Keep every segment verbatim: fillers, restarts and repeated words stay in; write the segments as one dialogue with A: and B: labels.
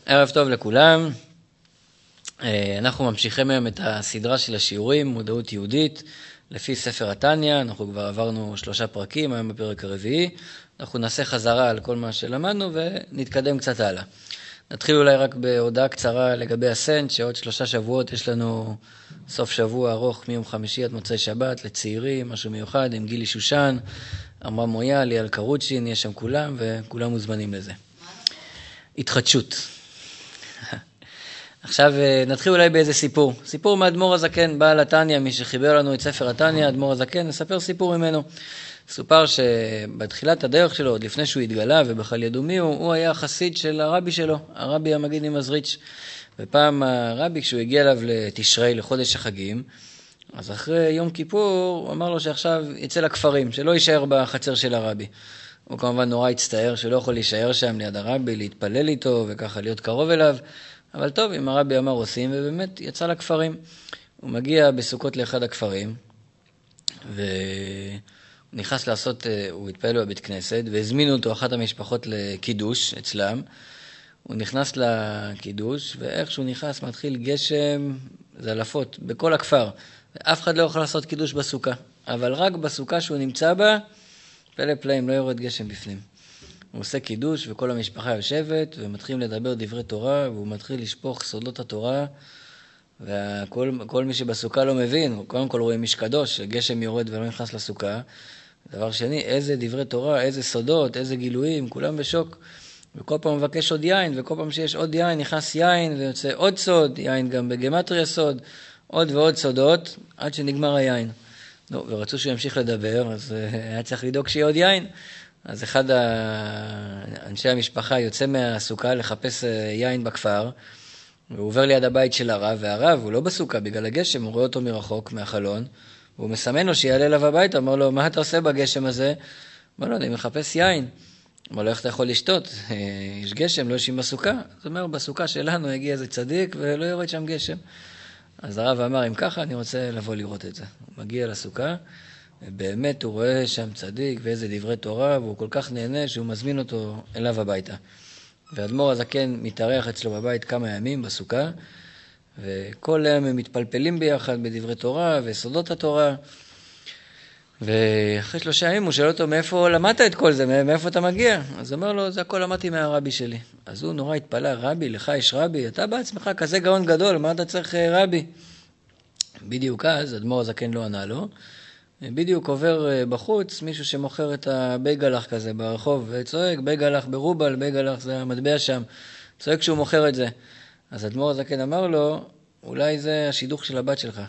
A: ערב טוב לכולם. אנחנו ממשיכים היום את הסדרה של השיעורים, מודעות יהודית, לפי ספר התניא. אנחנו כבר עברנו שלושה פרקים, היום בפרק הרביעי. אנחנו נעשה חזרה על כל מה שלמדנו ונתקדם קצת הלאה. נתחיל אולי רק בהודעה קצרה לגבי הסנט, שעוד שלושה שבועות יש לנו סוף שבוע ארוך מיום חמישי עד מוצאי שבת לצעירים, משהו מיוחד עם גילי שושן, עמרם מויאל, ליאל קרוצ'ין, יש שם כולם וכולם מוזמנים לזה. התחדשות. עכשיו נתחיל אולי באיזה סיפור. סיפור מאדמו"ר הזקן, בעל התניא, מי שחיבר לנו את ספר התניא, אדמו"ר הזקן, נספר סיפור ממנו. סופר שבתחילת הדרך שלו, עוד לפני שהוא התגלה ובכלל ידעו מי הוא, הוא היה חסיד של הרבי שלו, הרבי המגיד ממזריץ'. ופעם הרבי, כשהוא הגיע אליו לתשרי, לחודש החגים, אז אחרי יום כיפור, הוא אמר לו שעכשיו יצא לכפרים, שלא יישאר בחצר של הרבי. הוא כמובן נורא הצטער שלא יכול להישאר שם ליד הרבי, להתפלל איתו וככה להיות קרוב אליו. אבל טוב, אם הרבי אמר עושים, ובאמת יצא לכפרים. הוא מגיע בסוכות לאחד הכפרים, והוא נכנס לעשות, הוא התפעל בבית כנסת, והזמינו אותו אחת המשפחות לקידוש אצלם. הוא נכנס לקידוש, ואיך שהוא נכנס מתחיל גשם זלפות בכל הכפר. ואף אחד לא יכול לעשות קידוש בסוכה, אבל רק בסוכה שהוא נמצא בה, פלא פלאים, לא יורד גשם בפנים. הוא עושה קידוש וכל המשפחה יושבת ומתחילים לדבר דברי תורה, והוא מתחיל לשפוך סודות התורה, וכל כל מי שבסוכה לא מבין, קודם כל רואים איש קדוש, גשם יורד ולא נכנס לסוכה. דבר שני, איזה דברי תורה, איזה סודות, איזה גילויים, כולם בשוק. וכל פעם מבקש עוד יין, וכל פעם שיש עוד יין, נכנס יין ויוצא עוד סוד, יין גם בגמטריה סוד, עוד ועוד סודות, עד שנגמר היין. נו, ורצו שהוא ימשיך לדבר, אז היה צריך לדאוג שיהיה עוד יין. אז אחד אנשי המשפחה יוצא מהסוכה לחפש יין בכפר, והוא עובר ליד הבית של הרב, והרב הוא לא בסוכה בגלל הגשם, הוא רואה אותו מרחוק מהחלון, והוא מסמן לו שיעלה אליו הביתה, אמר לו, מה אתה עושה בגשם הזה? אמר לו, אני מחפש יין. אמר לו, איך אתה יכול לשתות? יש גשם, לא ישים בסוכה. זאת אומרת, בסוכה שלנו הגיע איזה צדיק ולא יורד שם גשם. אז הרב אמר, אם ככה אני רוצה לבוא לראות את זה. הוא מגיע לסוכה, ובאמת הוא רואה שם צדיק ואיזה דברי תורה, והוא כל כך נהנה שהוא מזמין אותו אליו הביתה. ואדמו"ר הזקן מתארח אצלו בבית כמה ימים בסוכה, וכל יום הם מתפלפלים ביחד בדברי תורה וסודות התורה. ואחרי שלושה ימים הוא שואל אותו, מאיפה למדת את כל זה? מאיפה אתה מגיע? אז הוא אומר לו, זה הכל למדתי מהרבי שלי. אז הוא נורא התפלא, רבי, לך יש רבי? אתה בעצמך כזה גאון גדול, מה אתה צריך רבי? בדיוק אז, אדמו"ר הזקן לא ענה לו. בדיוק עובר בחוץ מישהו שמוכר את הבייגלח כזה ברחוב, וצועק, בייגלח ברובל, בייגלח זה המטבע שם, צועק שהוא מוכר את זה. אז אדמו"ר הזקן אמר לו, אולי זה השידוך של הבת שלך.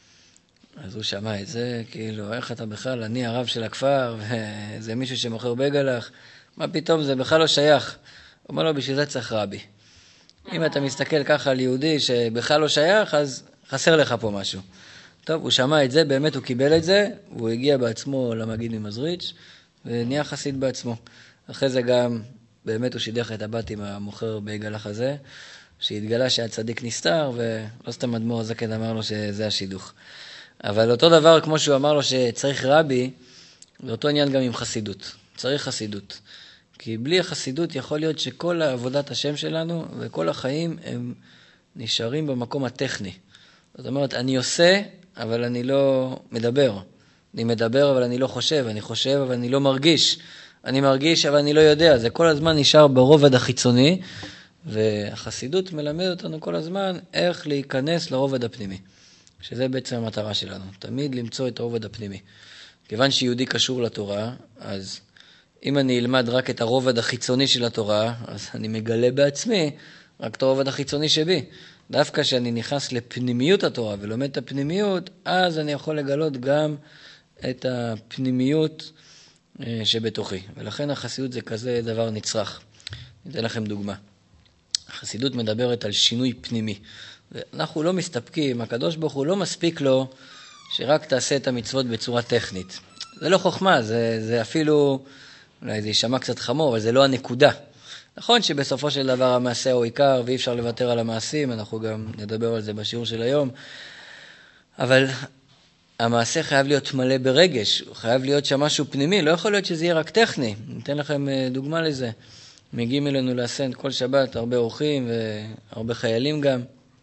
A: אז הוא שמע את זה, כאילו, איך אתה בכלל, אני הרב של הכפר, וזה מישהו שמוכר בייגלח, מה פתאום, זה בכלל לא שייך. הוא אומר לו, בשביל זה צריך רבי. אם אתה מסתכל ככה על יהודי שבכלל לא שייך, אז חסר לך פה משהו. טוב, הוא שמע את זה, באמת הוא קיבל את זה, והוא הגיע בעצמו למגיד ממזריץ' ונהיה חסיד בעצמו. אחרי זה גם, באמת הוא שידך את הבת עם המוכר בייגלח הזה, שהתגלה שהצדיק נסתר, ולא סתם אדמו"ר הזקן אמר לו שזה השידוך. אבל אותו דבר, כמו שהוא אמר לו שצריך רבי, זה אותו עניין גם עם חסידות. צריך חסידות. כי בלי החסידות יכול להיות שכל עבודת השם שלנו וכל החיים הם נשארים במקום הטכני. זאת אומרת, אני עושה, אבל אני לא מדבר. אני מדבר, אבל אני לא חושב. אני חושב, אבל אני לא מרגיש. אני מרגיש, אבל אני לא יודע. זה כל הזמן נשאר ברובד החיצוני, והחסידות מלמד אותנו כל הזמן איך להיכנס לרובד הפנימי. שזה בעצם המטרה שלנו. תמיד למצוא את הרובד הפנימי. כיוון שיהודי קשור לתורה, אז אם אני אלמד רק את הרובד החיצוני של התורה, אז אני מגלה בעצמי רק את הרובד החיצוני שבי. דווקא שאני נכנס לפנימיות התורה ולומד את הפנימיות, אז אני יכול לגלות גם את הפנימיות שבתוכי. ולכן החסידות זה כזה דבר נצרך. אני אתן לכם דוגמה. החסידות מדברת על שינוי פנימי. אנחנו לא מסתפקים, הקדוש ברוך הוא לא מספיק לו שרק תעשה את המצוות בצורה טכנית. זה לא חוכמה, זה, זה אפילו, אולי זה יישמע קצת חמור, אבל זה לא הנקודה. נכון שבסופו של דבר המעשה הוא עיקר ואי אפשר לוותר על המעשים, אנחנו גם נדבר על זה בשיעור של היום, אבל המעשה חייב להיות מלא ברגש, הוא חייב להיות שם משהו פנימי, לא יכול להיות שזה יהיה רק טכני. ניתן לכם דוגמה לזה. מגיעים אלינו לאסנט כל שבת, הרבה אורחים והרבה חיילים גם.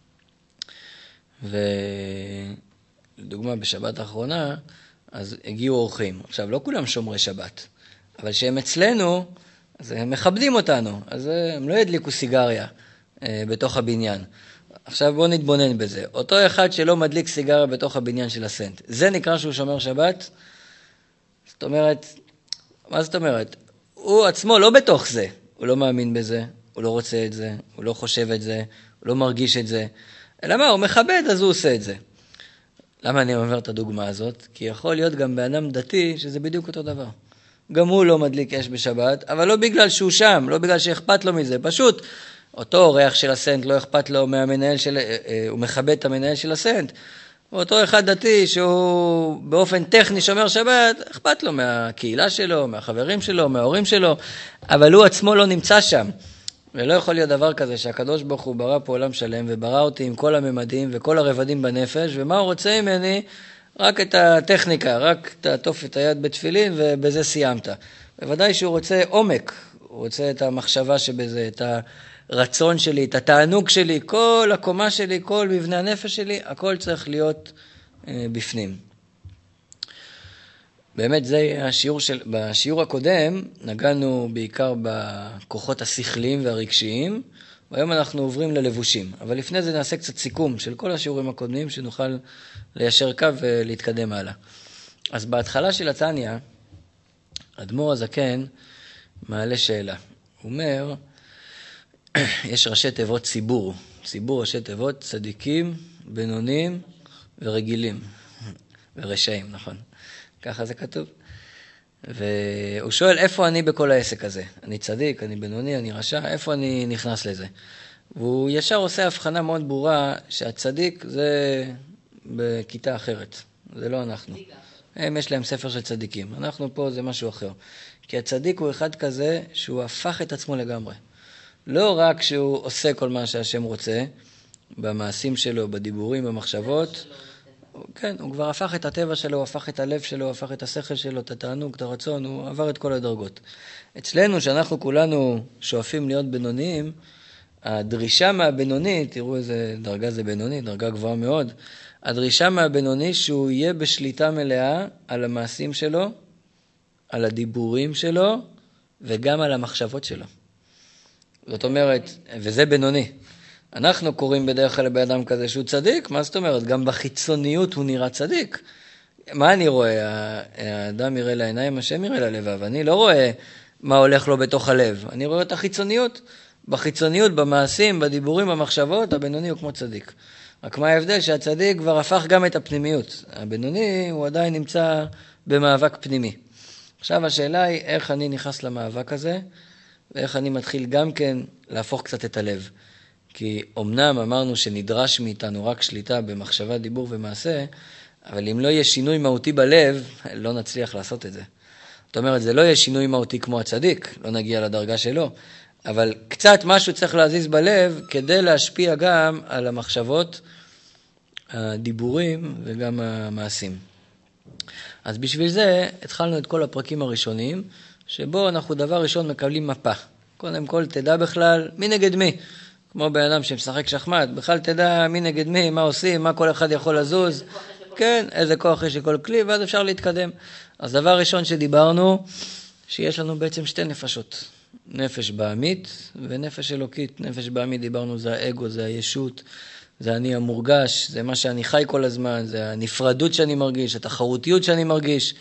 A: ולדוגמה, בשבת האחרונה, אז הגיעו אורחים. עכשיו, לא כולם שומרי שבת, אבל שהם אצלנו, אז הם מכבדים אותנו. אז הם לא ידליקו סיגריה אה, בתוך הבניין. עכשיו בואו נתבונן בזה. אותו אחד שלא מדליק סיגריה בתוך הבניין של הסנט, זה נקרא שהוא שומר שבת? זאת אומרת, מה זאת אומרת? הוא עצמו לא בתוך זה. הוא לא מאמין בזה, הוא לא רוצה את זה, הוא לא חושב את זה, הוא לא מרגיש את זה. אלא מה? הוא מכבד, אז הוא עושה את זה. למה אני אומר את הדוגמה הזאת? כי יכול להיות גם באדם דתי שזה בדיוק אותו דבר. גם הוא לא מדליק אש בשבת, אבל לא בגלל שהוא שם, לא בגלל שאכפת לו מזה. פשוט, אותו אורח של הסנט לא אכפת לו מהמנהל של... הוא מכבד את המנהל של הסנט. ואותו אחד דתי שהוא באופן טכני שומר שבת, אכפת לו מהקהילה שלו, מהחברים שלו, מההורים שלו, אבל הוא עצמו לא נמצא שם. ולא יכול להיות דבר כזה שהקדוש ברוך הוא ברא פה עולם שלם וברא אותי עם כל הממדים וכל הרבדים בנפש, ומה הוא רוצה ממני? רק את הטכניקה, רק תעטוף את היד בתפילין ובזה סיימת. בוודאי שהוא רוצה עומק, הוא רוצה את המחשבה שבזה, את הרצון שלי, את התענוג שלי, כל הקומה שלי, כל מבנה הנפש שלי, הכל צריך להיות אה, בפנים. באמת זה השיעור של, בשיעור הקודם נגענו בעיקר בכוחות השכליים והרגשיים, והיום אנחנו עוברים ללבושים. אבל לפני זה נעשה קצת סיכום של כל השיעורים הקודמים, שנוכל ליישר קו ולהתקדם הלאה. אז בהתחלה של התניא, אדמו"ר הזקן מעלה שאלה. הוא אומר, יש ראשי תיבות ציבור. ציבור ראשי תיבות צדיקים, בינונים ורגילים. ורשעים, נכון. ככה זה כתוב. והוא שואל, איפה אני בכל העסק הזה? אני צדיק, אני בינוני, אני רשע, איפה אני נכנס לזה? והוא ישר עושה הבחנה מאוד ברורה שהצדיק זה בכיתה אחרת. זה לא אנחנו. הם יש להם ספר של צדיקים. אנחנו פה זה משהו אחר. כי הצדיק הוא אחד כזה שהוא הפך את עצמו לגמרי. לא רק שהוא עושה כל מה שהשם רוצה, במעשים שלו, בדיבורים, במחשבות, כן, הוא כבר הפך את הטבע שלו, הוא הפך את הלב שלו, הוא הפך את השכל שלו, את התענוג, את הרצון, הוא עבר את כל הדרגות. אצלנו, שאנחנו כולנו שואפים להיות בינוניים, הדרישה מהבינוני, תראו איזה דרגה זה בינוני, דרגה גבוהה מאוד, הדרישה מהבינוני שהוא יהיה בשליטה מלאה על המעשים שלו, על הדיבורים שלו, וגם על המחשבות שלו. זאת אומרת, וזה בינוני. אנחנו קוראים בדרך כלל באדם כזה שהוא צדיק, מה זאת אומרת? גם בחיצוניות הוא נראה צדיק. מה אני רואה? האדם יראה לעיניים, השם יראה ללבב. אני לא רואה מה הולך לו בתוך הלב. אני רואה את החיצוניות. בחיצוניות, במעשים, בדיבורים, במחשבות, הבינוני הוא כמו צדיק. רק מה ההבדל? שהצדיק כבר הפך גם את הפנימיות. הבינוני הוא עדיין נמצא במאבק פנימי. עכשיו השאלה היא איך אני נכנס למאבק הזה, ואיך אני מתחיל גם כן להפוך קצת את הלב. כי אומנם אמרנו שנדרש מאיתנו רק שליטה במחשבה, דיבור ומעשה, אבל אם לא יהיה שינוי מהותי בלב, לא נצליח לעשות את זה. זאת אומרת, זה לא יהיה שינוי מהותי כמו הצדיק, לא נגיע לדרגה שלו, אבל קצת משהו צריך להזיז בלב כדי להשפיע גם על המחשבות, הדיבורים וגם המעשים. אז בשביל זה התחלנו את כל הפרקים הראשונים, שבו אנחנו דבר ראשון מקבלים מפה. קודם כל תדע בכלל מי נגד מי. כמו בן אדם שמשחק שחמט, בכלל תדע מי נגד מי, מה עושים, מה כל אחד יכול לזוז. כן, איזה כוח יש לכל כלי, ואז אפשר להתקדם. אז דבר ראשון שדיברנו, שיש לנו בעצם שתי נפשות. נפש בעמית ונפש אלוקית. נפש בעמית דיברנו, זה האגו, זה הישות, זה אני המורגש, זה מה שאני חי כל הזמן, זה הנפרדות שאני מרגיש, התחרותיות שאני מרגיש.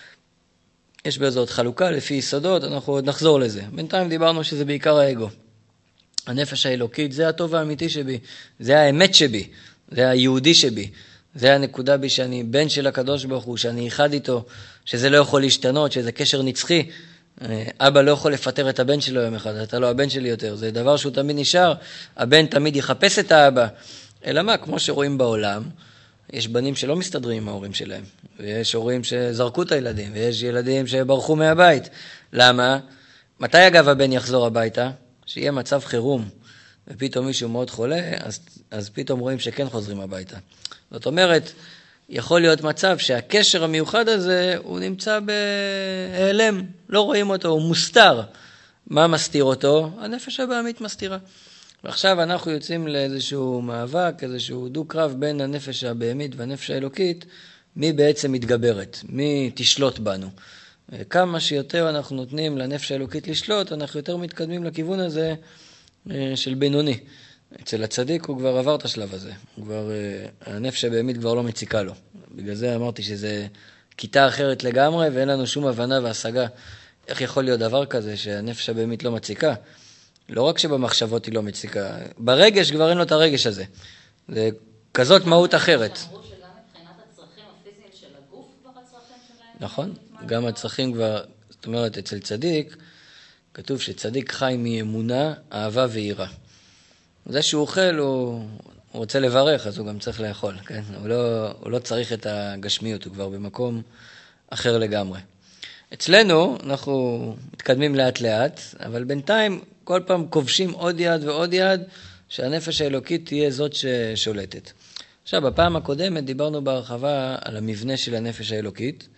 A: יש באיזו עוד חלוקה לפי יסודות, אנחנו עוד נחזור לזה. בינתיים דיברנו שזה בעיקר האגו. הנפש האלוקית זה הטוב האמיתי שבי, זה האמת שבי, זה היהודי שבי, זה הנקודה בי שאני בן של הקדוש ברוך הוא, שאני אחד איתו, שזה לא יכול להשתנות, שזה קשר נצחי. אבא לא יכול לפטר את הבן שלו יום אחד, אתה לא הבן שלי יותר, זה דבר שהוא תמיד נשאר, הבן תמיד יחפש את האבא. אלא מה, כמו שרואים בעולם, יש בנים שלא מסתדרים עם ההורים שלהם, ויש הורים שזרקו את הילדים, ויש ילדים שברחו מהבית. למה? מתי אגב הבן יחזור הביתה? שיהיה מצב חירום, ופתאום מישהו מאוד חולה, אז, אז פתאום רואים שכן חוזרים הביתה. זאת אומרת, יכול להיות מצב שהקשר המיוחד הזה, הוא נמצא בהיעלם, לא רואים אותו, הוא מוסתר. מה מסתיר אותו? הנפש הבהמית מסתירה. ועכשיו אנחנו יוצאים לאיזשהו מאבק, איזשהו דו-קרב בין הנפש הבהמית והנפש האלוקית, מי בעצם מתגברת, מי תשלוט בנו. כמה שיותר אנחנו נותנים לנפש האלוקית לשלוט, אנחנו יותר מתקדמים לכיוון הזה של בינוני. אצל הצדיק הוא כבר עבר את השלב הזה, הוא כבר, הנפש הבהמית כבר לא מציקה לו. בגלל זה אמרתי שזה כיתה אחרת לגמרי, ואין לנו שום הבנה והשגה איך יכול להיות דבר כזה שהנפש הבהמית לא מציקה. לא רק שבמחשבות היא לא מציקה, ברגש כבר אין לו את הרגש הזה. זה כזאת מהות אחרת.
B: שאמרו שגם מבחינת הצרכים הפיזיים של הגוף כבר הצרכים שלהם?
A: נכון, גם הצרכים כבר, זאת אומרת, אצל צדיק, כתוב שצדיק חי מאמונה, אהבה ויראה. זה שהוא אוכל, הוא, הוא רוצה לברך, אז הוא גם צריך לאכול, כן? הוא לא, הוא לא צריך את הגשמיות, הוא כבר במקום אחר לגמרי. אצלנו אנחנו מתקדמים לאט לאט, אבל בינתיים כל פעם כובשים עוד יד ועוד יד, שהנפש האלוקית תהיה זאת ששולטת. עכשיו, בפעם הקודמת דיברנו בהרחבה על המבנה של הנפש האלוקית,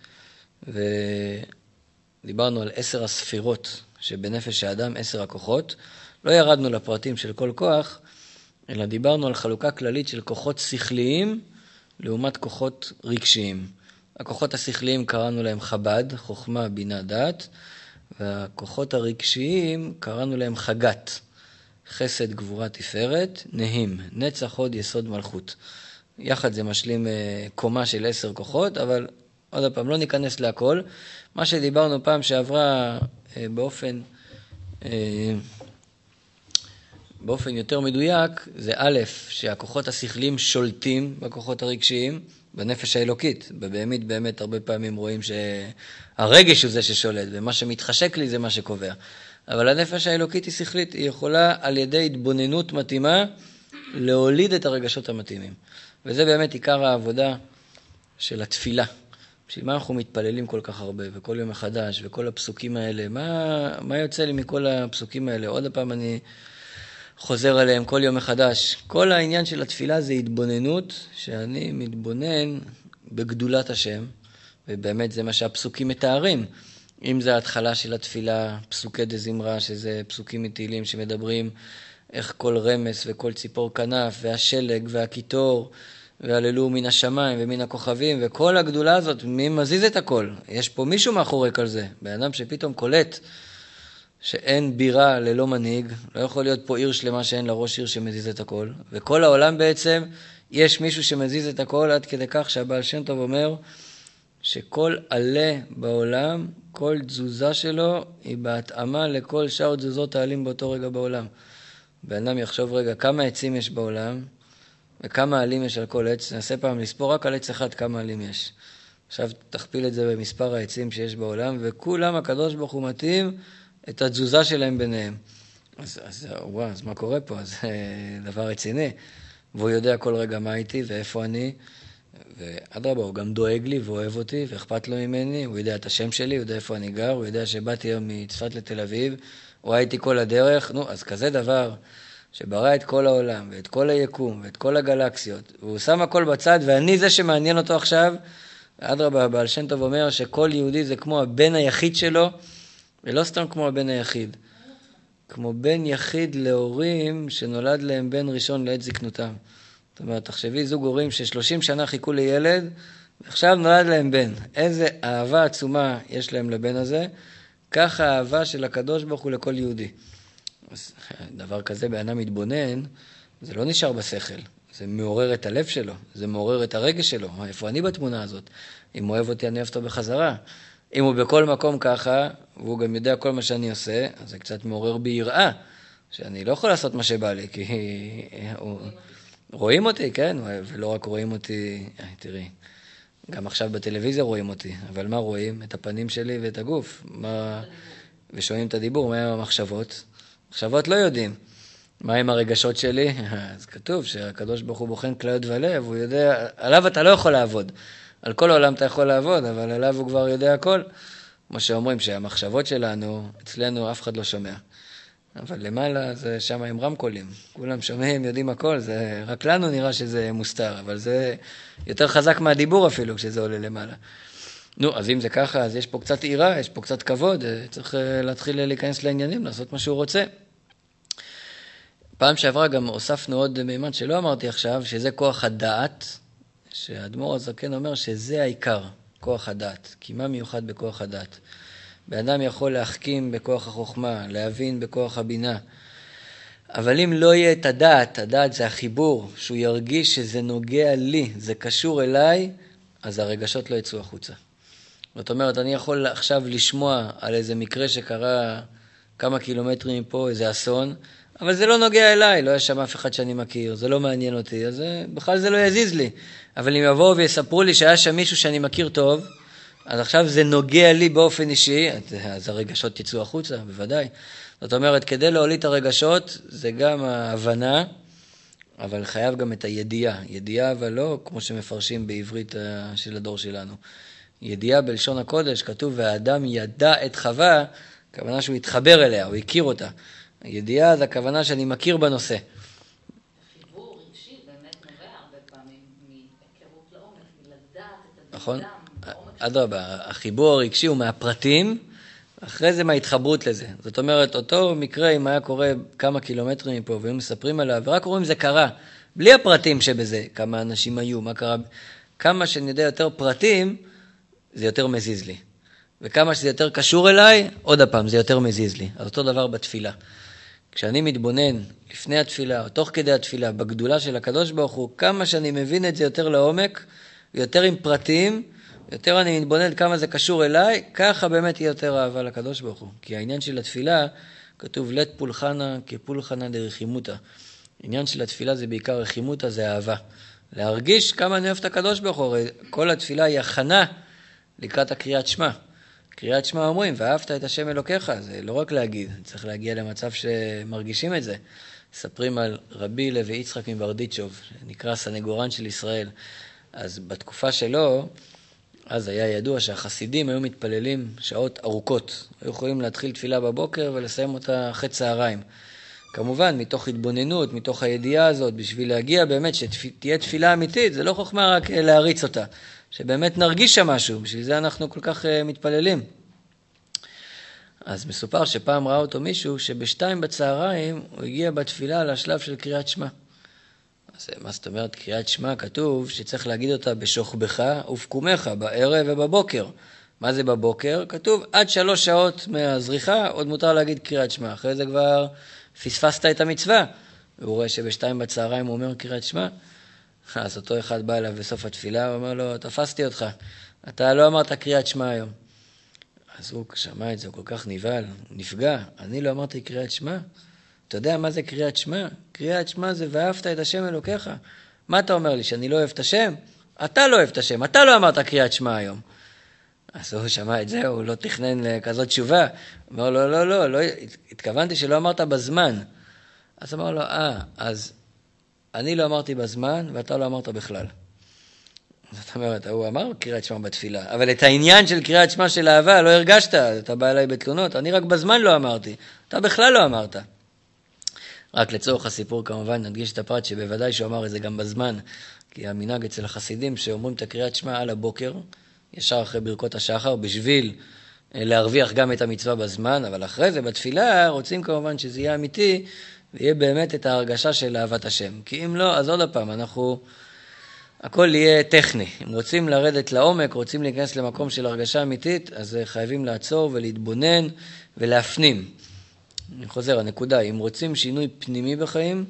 A: ודיברנו על עשר הספירות שבנפש האדם, עשר הכוחות. לא ירדנו לפרטים של כל כוח, אלא דיברנו על חלוקה כללית של כוחות שכליים לעומת כוחות רגשיים. הכוחות השכליים קראנו להם חב"ד, חוכמה, בינה, דת, והכוחות הרגשיים קראנו להם חגת, חסד, גבורה, תפארת, נהים, נצח, הוד, יסוד, מלכות. יחד זה משלים קומה של עשר כוחות, אבל עוד פעם, לא ניכנס להכל. מה שדיברנו פעם שעברה באופן, באופן יותר מדויק, זה א', שהכוחות השכליים שולטים בכוחות הרגשיים, בנפש האלוקית. בבהמית באמת הרבה פעמים רואים שהרגש הוא זה ששולט, ומה שמתחשק לי זה מה שקובע. אבל הנפש האלוקית היא שכלית, היא יכולה על ידי התבוננות מתאימה להוליד את הרגשות המתאימים. וזה באמת עיקר העבודה של התפילה. בשביל מה אנחנו מתפללים כל כך הרבה, וכל יום מחדש, וכל הפסוקים האלה, מה, מה יוצא לי מכל הפסוקים האלה? עוד הפעם אני חוזר עליהם כל יום מחדש. כל העניין של התפילה זה התבוננות, שאני מתבונן בגדולת השם, ובאמת זה מה שהפסוקים מתארים. אם זה ההתחלה של התפילה, פסוקי דזמרה, שזה פסוקים מתהילים שמדברים איך כל רמס וכל ציפור כנף, והשלג והקיטור, והללו מן השמיים ומן הכוכבים, וכל הגדולה הזאת, מי מזיז את הכל? יש פה מישהו מאחורי כל זה. באדם שפתאום קולט שאין בירה ללא מנהיג, לא יכול להיות פה עיר שלמה שאין לה ראש עיר שמזיז את הכל, וכל העולם בעצם יש מישהו שמזיז את הכל, עד כדי כך שהבעל שם טוב אומר שכל עלה בעולם, כל תזוזה שלו היא בהתאמה לכל שאר תזוזות העלים באותו רגע בעולם. באדם יחשוב רגע כמה עצים יש בעולם, וכמה עלים יש על כל עץ. נעשה פעם לספור רק על עץ אחד כמה עלים יש. עכשיו תכפיל את זה במספר העצים שיש בעולם, וכולם הקדוש ברוך הוא מתאים את התזוזה שלהם ביניהם. אז, אז, וואו, אז מה קורה פה? אז זה דבר רציני. והוא יודע כל רגע מה איתי ואיפה אני, ואדרבה, הוא גם דואג לי ואוהב אותי ואכפת לו ממני, הוא יודע את השם שלי, הוא יודע איפה אני גר, הוא יודע שבאתי היום מצפת לתל אביב, הוא הייתי כל הדרך. נו, אז כזה דבר שברא את כל העולם ואת כל היקום ואת כל הגלקסיות, והוא שם הכל בצד, ואני זה שמעניין אותו עכשיו. אדרבה, בעל שם טוב אומר שכל יהודי זה כמו הבן היחיד שלו, ולא סתם כמו הבן היחיד, כמו בן יחיד להורים שנולד להם בן ראשון לעת זקנותם. זאת אומרת, תחשבי זוג הורים ששלושים שנה חיכו לילד, ועכשיו נולד להם בן. איזה אהבה עצומה יש להם לבן הזה, ככה האהבה של הקדוש ברוך הוא לכל יהודי. אז דבר כזה באדם מתבונן, זה לא נשאר בשכל, זה מעורר את הלב שלו, זה מעורר את הרגש שלו. איפה אני בתמונה הזאת? אם הוא אוהב אותי, אני אוהב אותו בחזרה. אם הוא בכל מקום ככה, והוא גם יודע כל מה שאני עושה, אז זה קצת מעורר בי יראה, שאני לא יכול לעשות מה שבא לי, כי הוא... רואים אותי, כן, ולא רק רואים אותי, תראי, גם עכשיו בטלוויזיה רואים אותי, אבל מה רואים? את הפנים שלי ואת הגוף, מה... ושומעים את הדיבור, מה הם המחשבות? מחשבות לא יודעים. מה עם הרגשות שלי? אז כתוב שהקדוש ברוך הוא בוחן כליות ולב, הוא יודע, עליו אתה לא יכול לעבוד. על כל העולם אתה יכול לעבוד, אבל עליו הוא כבר יודע הכל. כמו שאומרים שהמחשבות שלנו, אצלנו אף אחד לא שומע. אבל למעלה זה שם עם רמקולים. כולם שומעים, יודעים הכל, זה רק לנו נראה שזה מוסתר, אבל זה יותר חזק מהדיבור אפילו כשזה עולה למעלה. נו, אז אם זה ככה, אז יש פה קצת עירה, יש פה קצת כבוד, צריך להתחיל להיכנס לעניינים, לעשות מה שהוא רוצה. פעם שעברה גם הוספנו עוד מימד שלא אמרתי עכשיו, שזה כוח הדעת, שהאדמו"ר הזקן אומר שזה העיקר, כוח הדעת. כי מה מיוחד בכוח הדעת? באדם יכול להחכים בכוח החוכמה, להבין בכוח הבינה. אבל אם לא יהיה את הדעת, הדעת זה החיבור, שהוא ירגיש שזה נוגע לי, זה קשור אליי, אז הרגשות לא יצאו החוצה. זאת אומרת, אני יכול עכשיו לשמוע על איזה מקרה שקרה כמה קילומטרים מפה, איזה אסון, אבל זה לא נוגע אליי, לא יש שם אף אחד שאני מכיר, זה לא מעניין אותי, אז בכלל זה לא יזיז לי. אבל אם יבואו ויספרו לי שהיה שם מישהו שאני מכיר טוב, אז עכשיו זה נוגע לי באופן אישי, אז הרגשות יצאו החוצה, בוודאי. זאת אומרת, כדי להוליד את הרגשות, זה גם ההבנה, אבל חייב גם את הידיעה. ידיעה אבל לא כמו שמפרשים בעברית של הדור שלנו. ידיעה בלשון הקודש, כתוב, והאדם ידע את חווה, הכוונה שהוא התחבר אליה, הוא הכיר אותה. הידיעה זה הכוונה שאני מכיר בנושא.
B: חיבור רגשי באמת נובע הרבה פעמים מהיכרות לעומק, מלדעת את
A: נכון?
B: הבן אדם.
A: אדרבה, החיבור הרגשי הוא מהפרטים, אחרי זה מההתחברות לזה. זאת אומרת, אותו מקרה אם היה קורה כמה קילומטרים מפה, והיו מספרים עליו, ורק רואים זה קרה, בלי הפרטים שבזה, כמה אנשים היו, מה קרה, כמה שאני יודע יותר פרטים, זה יותר מזיז לי. וכמה שזה יותר קשור אליי, עוד הפעם, זה יותר מזיז לי. אז אותו דבר בתפילה. כשאני מתבונן לפני התפילה, או תוך כדי התפילה, בגדולה של הקדוש ברוך הוא, כמה שאני מבין את זה יותר לעומק, ויותר עם פרטים, יותר אני מתבונן כמה זה קשור אליי, ככה באמת יהיה יותר אהבה לקדוש ברוך הוא. כי העניין של התפילה, כתוב לת פולחנה כפולחנה דרחימותה. העניין של התפילה זה בעיקר רחימותה, זה אהבה. להרגיש כמה אני אוהב את הקדוש ברוך הוא, הרי כל התפילה היא הכנה לקראת הקריאת שמע. קריאת שמע אומרים, ואהבת את השם אלוקיך, זה לא רק להגיד, צריך להגיע למצב שמרגישים את זה. מספרים על רבי לוי יצחק מברדיצ'וב, שנקרא סנגורן של ישראל. אז בתקופה שלו, אז היה ידוע שהחסידים היו מתפללים שעות ארוכות. היו יכולים להתחיל תפילה בבוקר ולסיים אותה אחרי צהריים. כמובן, מתוך התבוננות, מתוך הידיעה הזאת, בשביל להגיע באמת שתהיה תפילה אמיתית, זה לא חוכמה רק להריץ אותה. שבאמת נרגיש שם משהו, בשביל זה אנחנו כל כך uh, מתפללים. אז מסופר שפעם ראה אותו מישהו שבשתיים בצהריים הוא הגיע בתפילה לשלב של קריאת שמע. אז מה זאת אומרת קריאת שמע? כתוב שצריך להגיד אותה בשוכבך ובקומך, בערב ובבוקר. מה זה בבוקר? כתוב עד שלוש שעות מהזריחה עוד מותר להגיד קריאת שמע. אחרי זה כבר פספסת את המצווה. והוא רואה שבשתיים בצהריים הוא אומר קריאת שמע. אז אותו אחד בא אליו בסוף התפילה, הוא אומר לו, תפסתי אותך, אתה לא אמרת קריאת שמע היום. אז הוא שמע את זה, הוא כל כך נבהל, נפגע, אני לא אמרתי קריאת שמע. אתה יודע מה זה קריאת שמע? קריאת שמע זה ואהבת את השם אלוקיך. מה אתה אומר לי, שאני לא אוהב את השם? אתה לא אוהב את השם, אתה לא אמרת קריאת שמע היום. אז הוא שמע את זה, הוא לא תכנן לכזאת תשובה. הוא אומר לו, לא, לא, לא, התכוונתי שלא אמרת בזמן. אז אמר לו, אה, אז אני לא אמרתי בזמן, ואתה לא אמרת בכלל. זאת אומרת, הוא אמר קריאת שמע בתפילה, אבל את העניין של קריאת שמע של אהבה לא הרגשת, אתה בא אליי בתלונות, אני רק בזמן לא אמרתי, אתה בכלל לא אמרת. רק לצורך הסיפור כמובן נדגיש את הפרט שבוודאי שהוא אמר את זה גם בזמן, כי המנהג אצל החסידים שאומרים את הקריאת שמע על הבוקר, ישר אחרי ברכות השחר, בשביל להרוויח גם את המצווה בזמן, אבל אחרי זה בתפילה רוצים כמובן שזה יהיה אמיתי, ויהיה באמת את ההרגשה של אהבת השם. כי אם לא, אז עוד הפעם, אנחנו, הכל יהיה טכני. אם רוצים לרדת לעומק, רוצים להיכנס למקום של הרגשה אמיתית, אז חייבים לעצור ולהתבונן ולהפנים. אני חוזר, הנקודה, אם רוצים שינוי פנימי בחיים,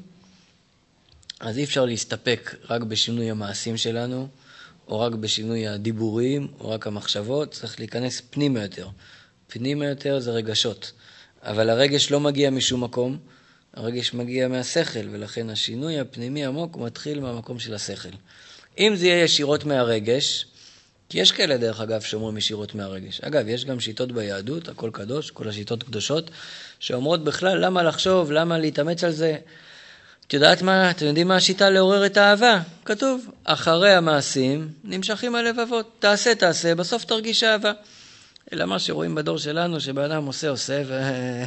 A: אז אי אפשר להסתפק רק בשינוי המעשים שלנו, או רק בשינוי הדיבורים, או רק המחשבות, צריך להיכנס פנימה יותר. פנימה יותר זה רגשות. אבל הרגש לא מגיע משום מקום, הרגש מגיע מהשכל, ולכן השינוי הפנימי עמוק מתחיל מהמקום של השכל. אם זה יהיה ישירות מהרגש, כי יש כאלה דרך אגב שאומרים ישירות מהרגש. אגב, יש גם שיטות ביהדות, הכל קדוש, כל השיטות קדושות, שאומרות בכלל למה לחשוב, למה להתאמץ על זה. את יודעת מה, אתם יודעים מה השיטה לעורר את האהבה? כתוב, אחרי המעשים נמשכים הלבבות, תעשה, תעשה, בסוף תרגיש אהבה. אלא מה שרואים בדור שלנו, שבאדם עושה, עושה, ו...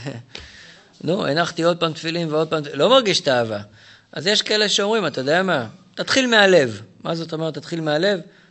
A: נו, הנחתי עוד פעם תפילים ועוד פעם, לא מרגיש את האהבה. אז יש כאלה שאומרים, אתה יודע מה, תתחיל מהלב. מה זאת אומרת, תתחיל מהלב?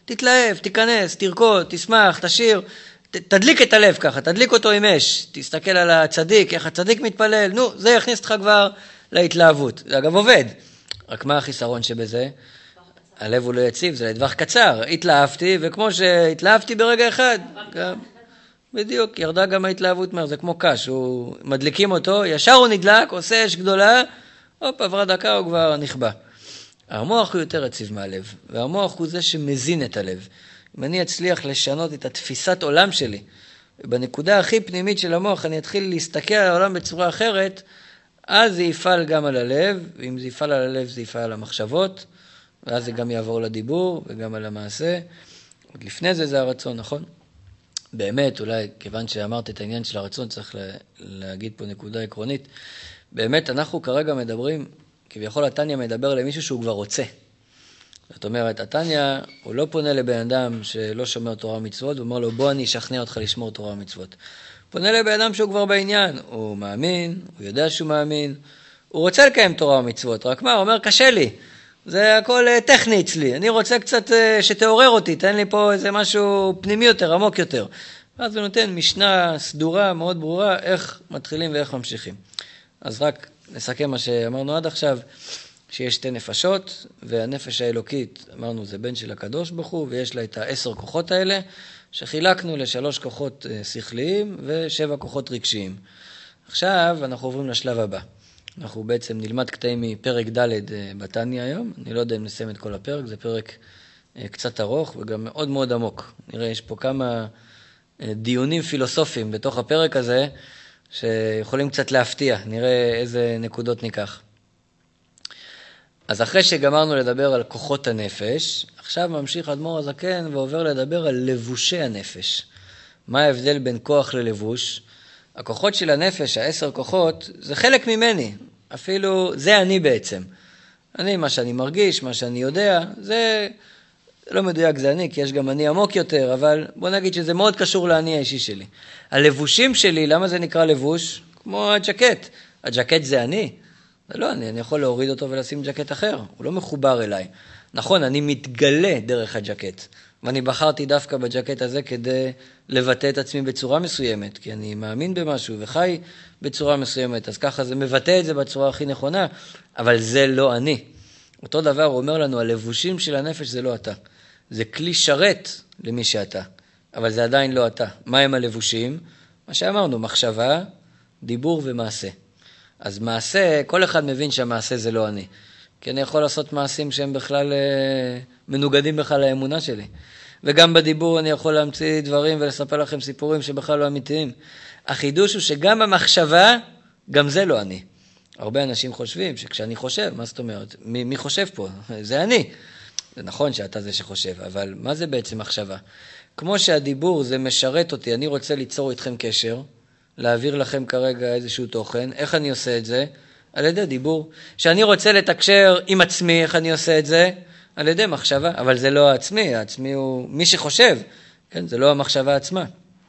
A: תתלהב, תיכנס, תרקוד, תשמח, תשיר, ת, תדליק את הלב ככה, תדליק אותו עם אש, תסתכל על הצדיק, איך הצדיק מתפלל, נו, זה יכניס אותך כבר להתלהבות. זה אגב עובד, רק מה החיסרון שבזה? הלב הוא לא יציב, זה לדווח קצר, התלהבתי, וכמו שהתלהבתי ברגע אחד, גם, בדיוק, ירדה גם ההתלהבות מהר, זה כמו קש, הוא, מדליקים אותו, ישר הוא נדלק, עושה אש גדולה, הופ, עברה דקה, הוא כבר נכבה. המוח הוא יותר יציב מהלב, והמוח הוא זה שמזין את הלב. אם אני אצליח לשנות את התפיסת עולם שלי, בנקודה הכי פנימית של המוח, אני אתחיל להסתכל על העולם בצורה אחרת, אז זה יפעל גם על הלב, ואם זה יפעל על הלב, זה יפעל על המחשבות, ואז זה גם יעבור לדיבור וגם על המעשה. עוד לפני זה זה הרצון, נכון? באמת, אולי כיוון שאמרת את העניין של הרצון, צריך להגיד פה נקודה עקרונית. באמת, אנחנו כרגע מדברים, כביכול התניה מדבר למישהו שהוא כבר רוצה. זאת אומרת, התניה, הוא לא פונה לבן אדם שלא שומר תורה ומצוות, הוא אומר לו, בוא אני אשכנע אותך לשמור תורה ומצוות. פונה לבן אדם שהוא כבר בעניין, הוא מאמין, הוא יודע שהוא מאמין, הוא רוצה לקיים תורה ומצוות, רק מה, הוא אומר, קשה לי. זה הכל טכני אצלי, אני רוצה קצת שתעורר אותי, תן לי פה איזה משהו פנימי יותר, עמוק יותר. ואז הוא נותן משנה סדורה, מאוד ברורה, איך מתחילים ואיך ממשיכים. אז רק נסכם מה שאמרנו עד עכשיו, שיש שתי נפשות, והנפש האלוקית, אמרנו, זה בן של הקדוש ברוך הוא, ויש לה את העשר כוחות האלה, שחילקנו לשלוש כוחות שכליים ושבע כוחות רגשיים. עכשיו אנחנו עוברים לשלב הבא. אנחנו בעצם נלמד קטעים מפרק ד' בתניה היום. אני לא יודע אם נסיים את כל הפרק, זה פרק קצת ארוך וגם מאוד מאוד עמוק. נראה, יש פה כמה דיונים פילוסופיים בתוך הפרק הזה, שיכולים קצת להפתיע. נראה איזה נקודות ניקח. אז אחרי שגמרנו לדבר על כוחות הנפש, עכשיו ממשיך אדמו"ר הזקן ועובר לדבר על לבושי הנפש. מה ההבדל בין כוח ללבוש? הכוחות של הנפש, העשר כוחות, זה חלק ממני. אפילו זה אני בעצם. אני, מה שאני מרגיש, מה שאני יודע, זה לא מדויק, זה אני, כי יש גם אני עמוק יותר, אבל בוא נגיד שזה מאוד קשור לאני האישי שלי. הלבושים שלי, למה זה נקרא לבוש? כמו הג'קט. הג'קט זה אני. זה לא אני, אני יכול להוריד אותו ולשים ג'קט אחר. הוא לא מחובר אליי. נכון, אני מתגלה דרך הג'קט. ואני בחרתי דווקא בג'קט הזה כדי לבטא את עצמי בצורה מסוימת, כי אני מאמין במשהו וחי בצורה מסוימת, אז ככה זה מבטא את זה בצורה הכי נכונה, אבל זה לא אני. אותו דבר הוא אומר לנו, הלבושים של הנפש זה לא אתה. זה כלי שרת למי שאתה, אבל זה עדיין לא אתה. מה הם הלבושים? מה שאמרנו, מחשבה, דיבור ומעשה. אז מעשה, כל אחד מבין שהמעשה זה לא אני. כי אני יכול לעשות מעשים שהם בכלל מנוגדים בכלל לאמונה שלי. וגם בדיבור אני יכול להמציא דברים ולספר לכם סיפורים שבכלל לא אמיתיים. החידוש הוא שגם המחשבה, גם זה לא אני. הרבה אנשים חושבים שכשאני חושב, מה זאת אומרת? מי, מי חושב פה? זה אני. זה נכון שאתה זה שחושב, אבל מה זה בעצם מחשבה? כמו שהדיבור זה משרת אותי, אני רוצה ליצור איתכם קשר, להעביר לכם כרגע איזשהו תוכן, איך אני עושה את זה? על ידי דיבור. שאני רוצה לתקשר עם עצמי, איך אני עושה את זה? על ידי מחשבה, אבל זה לא העצמי, העצמי הוא מי שחושב, כן? זה לא המחשבה עצמה.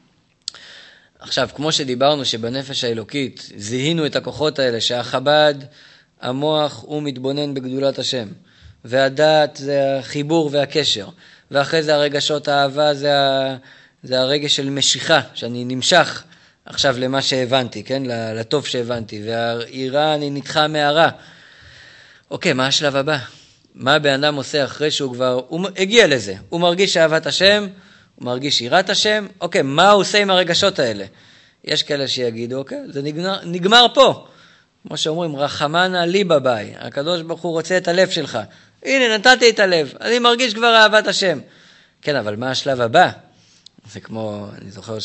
A: עכשיו, כמו שדיברנו שבנפש האלוקית זיהינו את הכוחות האלה, שהחב"ד, המוח הוא מתבונן בגדולת השם, והדעת זה החיבור והקשר, ואחרי זה הרגשות האהבה זה, ה... זה הרגש של משיכה, שאני נמשך עכשיו למה שהבנתי, כן? לטוב שהבנתי, והעירה אני נדחה מהרע. אוקיי, מה השלב הבא? מה הבן אדם עושה אחרי שהוא כבר, הוא הגיע לזה, הוא מרגיש אהבת השם, הוא מרגיש יראת השם, אוקיי, מה הוא עושה עם הרגשות האלה? יש כאלה שיגידו, אוקיי, זה נגמר, נגמר פה. כמו שאומרים, רחמנה לי בביי, הקדוש ברוך הוא רוצה את הלב שלך. הנה, נתתי את הלב, אני מרגיש כבר אהבת השם. כן, אבל מה השלב הבא? זה כמו, אני זוכר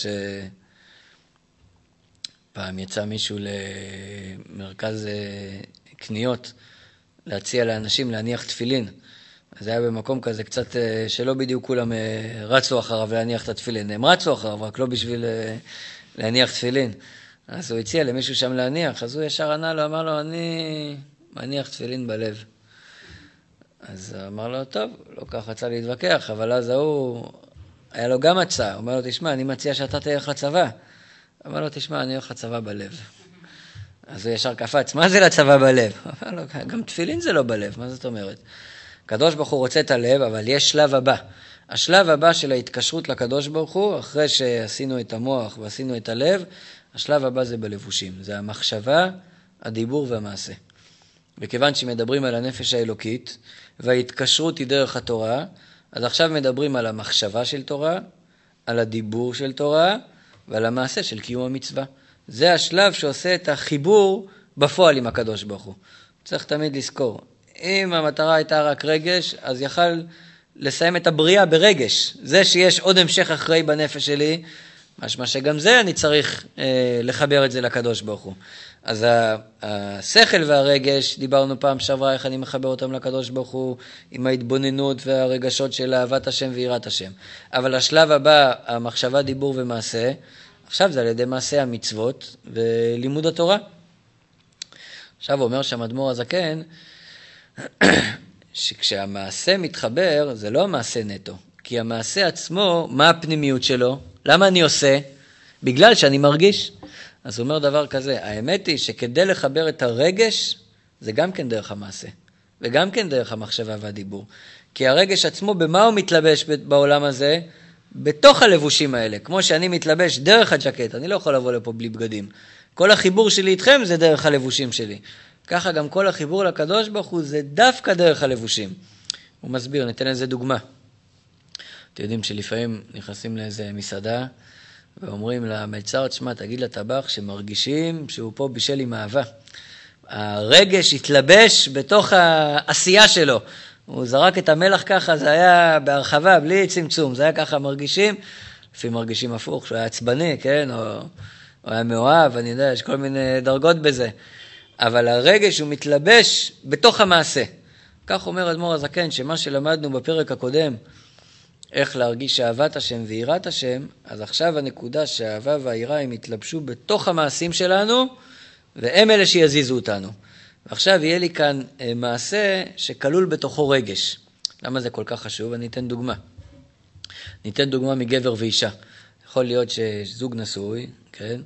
A: שפעם יצא מישהו למרכז קניות, להציע לאנשים להניח תפילין. אז זה היה במקום כזה קצת שלא בדיוק כולם רצו אחריו להניח את התפילין. הם רצו אחריו, רק לא בשביל להניח תפילין. אז הוא הציע למישהו שם להניח, אז הוא ישר ענה לו, אמר לו, אני מניח תפילין בלב. אז הוא אמר לו, טוב, לא כך רצה להתווכח, אבל אז הוא, היה לו גם הצעה. הוא אמר לו, תשמע, אני מציע שאתה תלך לצבא. אמר לו, תשמע, אני הולך לצבא בלב. אז הוא ישר קפץ, מה זה לצבא בלב? אמר לו, גם תפילין זה לא בלב, מה זאת אומרת? הקדוש ברוך הוא רוצה את הלב, אבל יש שלב הבא. השלב הבא של ההתקשרות לקדוש ברוך הוא, אחרי שעשינו את המוח ועשינו את הלב, השלב הבא זה בלבושים. זה המחשבה, הדיבור והמעשה. וכיוון שמדברים על הנפש האלוקית, וההתקשרות היא דרך התורה, אז עכשיו מדברים על המחשבה של תורה, על הדיבור של תורה, ועל המעשה של קיום המצווה. זה השלב שעושה את החיבור בפועל עם הקדוש ברוך הוא. צריך תמיד לזכור. אם המטרה הייתה רק רגש, אז יכל לסיים את הבריאה ברגש. זה שיש עוד המשך אחרי בנפש שלי, משמע שגם זה אני צריך אה, לחבר את זה לקדוש ברוך הוא. אז השכל והרגש, דיברנו פעם שעברה איך אני מחבר אותם לקדוש ברוך הוא, עם ההתבוננות והרגשות של אהבת השם ויראת השם. אבל השלב הבא, המחשבה, דיבור ומעשה, עכשיו זה על ידי מעשה המצוות ולימוד התורה. עכשיו אומר שם אדמו"ר הזקן, שכשהמעשה מתחבר, זה לא המעשה נטו. כי המעשה עצמו, מה הפנימיות שלו? למה אני עושה? בגלל שאני מרגיש. אז הוא אומר דבר כזה, האמת היא שכדי לחבר את הרגש, זה גם כן דרך המעשה. וגם כן דרך המחשבה והדיבור. כי הרגש עצמו, במה הוא מתלבש בעולם הזה? בתוך הלבושים האלה. כמו שאני מתלבש דרך הג'קט, אני לא יכול לבוא לפה בלי בגדים. כל החיבור שלי איתכם זה דרך הלבושים שלי. ככה גם כל החיבור לקדוש ברוך הוא זה דווקא דרך הלבושים. הוא מסביר, ניתן לזה דוגמה. אתם יודעים שלפעמים נכנסים לאיזה מסעדה, ואומרים למלצר, תשמע, תגיד לטבח שמרגישים שהוא פה בשל עם אהבה. הרגש התלבש בתוך העשייה שלו. הוא זרק את המלח ככה, זה היה בהרחבה, בלי צמצום. זה היה ככה מרגישים, לפעמים מרגישים הפוך, שהוא היה עצבני, כן? או, או היה מאוהב, אני יודע, יש כל מיני דרגות בזה. אבל הרגש הוא מתלבש בתוך המעשה. כך אומר אדמו"ר הזקן, שמה שלמדנו בפרק הקודם, איך להרגיש אהבת השם ויראת השם, אז עכשיו הנקודה שהאהבה והיראה הם יתלבשו בתוך המעשים שלנו, והם אלה שיזיזו אותנו. ועכשיו יהיה לי כאן מעשה שכלול בתוכו רגש. למה זה כל כך חשוב? אני אתן דוגמה. ניתן דוגמה מגבר ואישה. יכול להיות שזוג נשוי, כן?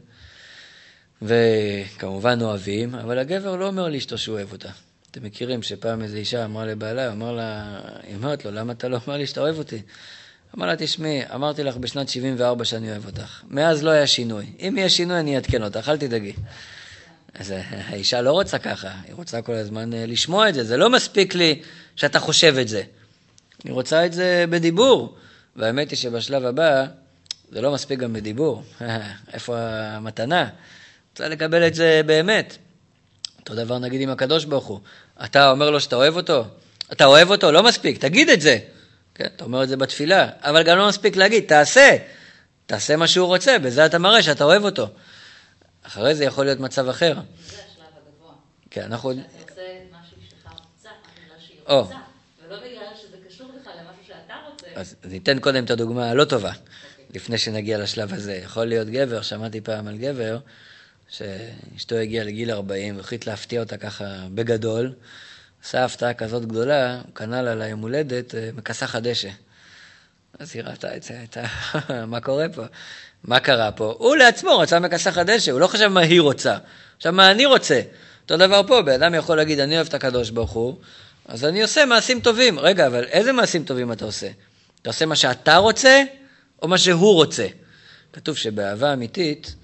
A: וכמובן אוהבים, אבל הגבר לא אומר לאשתו שהוא אוהב אותה. אתם מכירים שפעם איזו אישה אמרה לבעלה, אמר לה, היא אמרת לו, למה אתה לא אומר לי שאתה אוהב אותי? אמר לה, תשמעי, אמרתי לך בשנת שבעים וארבע שאני אוהב אותך. מאז לא היה שינוי. אם יהיה שינוי אני אעדכן אותך, אל תדאגי. אז האישה לא רוצה ככה, היא רוצה כל הזמן לשמוע את זה. זה לא מספיק לי שאתה חושב את זה. אני רוצה את זה בדיבור. והאמת היא שבשלב הבא, זה לא מספיק גם בדיבור. איפה המתנה? רוצה לקבל את זה באמת. אותו דבר נגיד עם הקדוש ברוך הוא. אתה אומר לו שאתה אוהב אותו? אתה אוהב אותו? לא מספיק, תגיד את זה. כן, אתה אומר את זה בתפילה. אבל גם לא מספיק להגיד, תעשה. תעשה מה שהוא רוצה, בזה אתה מראה שאתה אוהב אותו. אחרי זה יכול להיות מצב אחר.
B: זה השלב הגבוה.
A: כן, אנחנו...
B: שאתה עושה משהו שלך רוצה, בגלל שהיא רוצה, ולא בגלל שזה קשור לך למשהו שאתה רוצה.
A: אז ניתן קודם את הדוגמה הלא טובה, לפני שנגיע לשלב הזה. יכול להיות גבר, שמעתי פעם על גבר, שאשתו הגיעה לגיל ארבעים, והחליט להפתיע אותה ככה בגדול, עשה הפתעה כזאת גדולה, הוא קנה לה ליום הולדת מכסחת דשא. אז היא ראתה את זה, מה קורה פה? מה קרה פה? הוא לעצמו רצה מכסחת דשא, הוא לא חשב מה היא רוצה. עכשיו מה אני רוצה? אותו דבר פה, באדם יכול להגיד, אני אוהב את הקדוש ברוך הוא, אז אני עושה מעשים טובים. רגע, אבל איזה מעשים טובים אתה עושה? אתה עושה מה שאתה רוצה, או מה שהוא רוצה? כתוב שבאהבה אמיתית,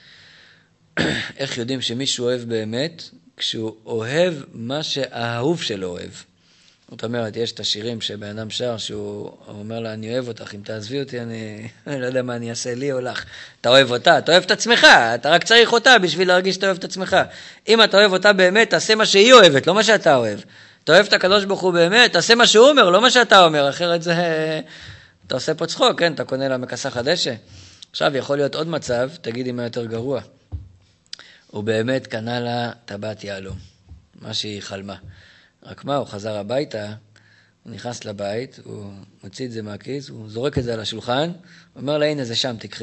A: איך יודעים שמישהו אוהב באמת? כשהוא אוהב מה שהאהוב שלו אוהב. זאת אומרת, יש את השירים שבן אדם שר, שהוא אומר לה, אני אוהב אותך, אם תעזבי אותי, אני לא יודע מה אני אעשה לי או לך. אתה אוהב אותה, אתה אוהב את עצמך, אתה רק צריך אותה בשביל להרגיש שאתה אוהב את עצמך. אם אתה אוהב אותה באמת, תעשה מה שהיא אוהבת, לא מה שאתה אוהב. אתה אוהב את הקדוש ברוך הוא באמת, תעשה מה שהוא אומר, לא מה שאתה אומר, אחרת זה... אתה עושה פה צחוק, כן? אתה קונה לה מכסחת דשא. עכשיו יכול להיות עוד מצב, תגידי מה יותר גרוע. הוא באמת קנה לה טבעת יהלום, מה שהיא חלמה. רק מה, הוא חזר הביתה, הוא נכנס לבית, הוא מוציא את זה מהכיס, הוא זורק את זה על השולחן, הוא אומר לה, הנה זה שם, תקחי.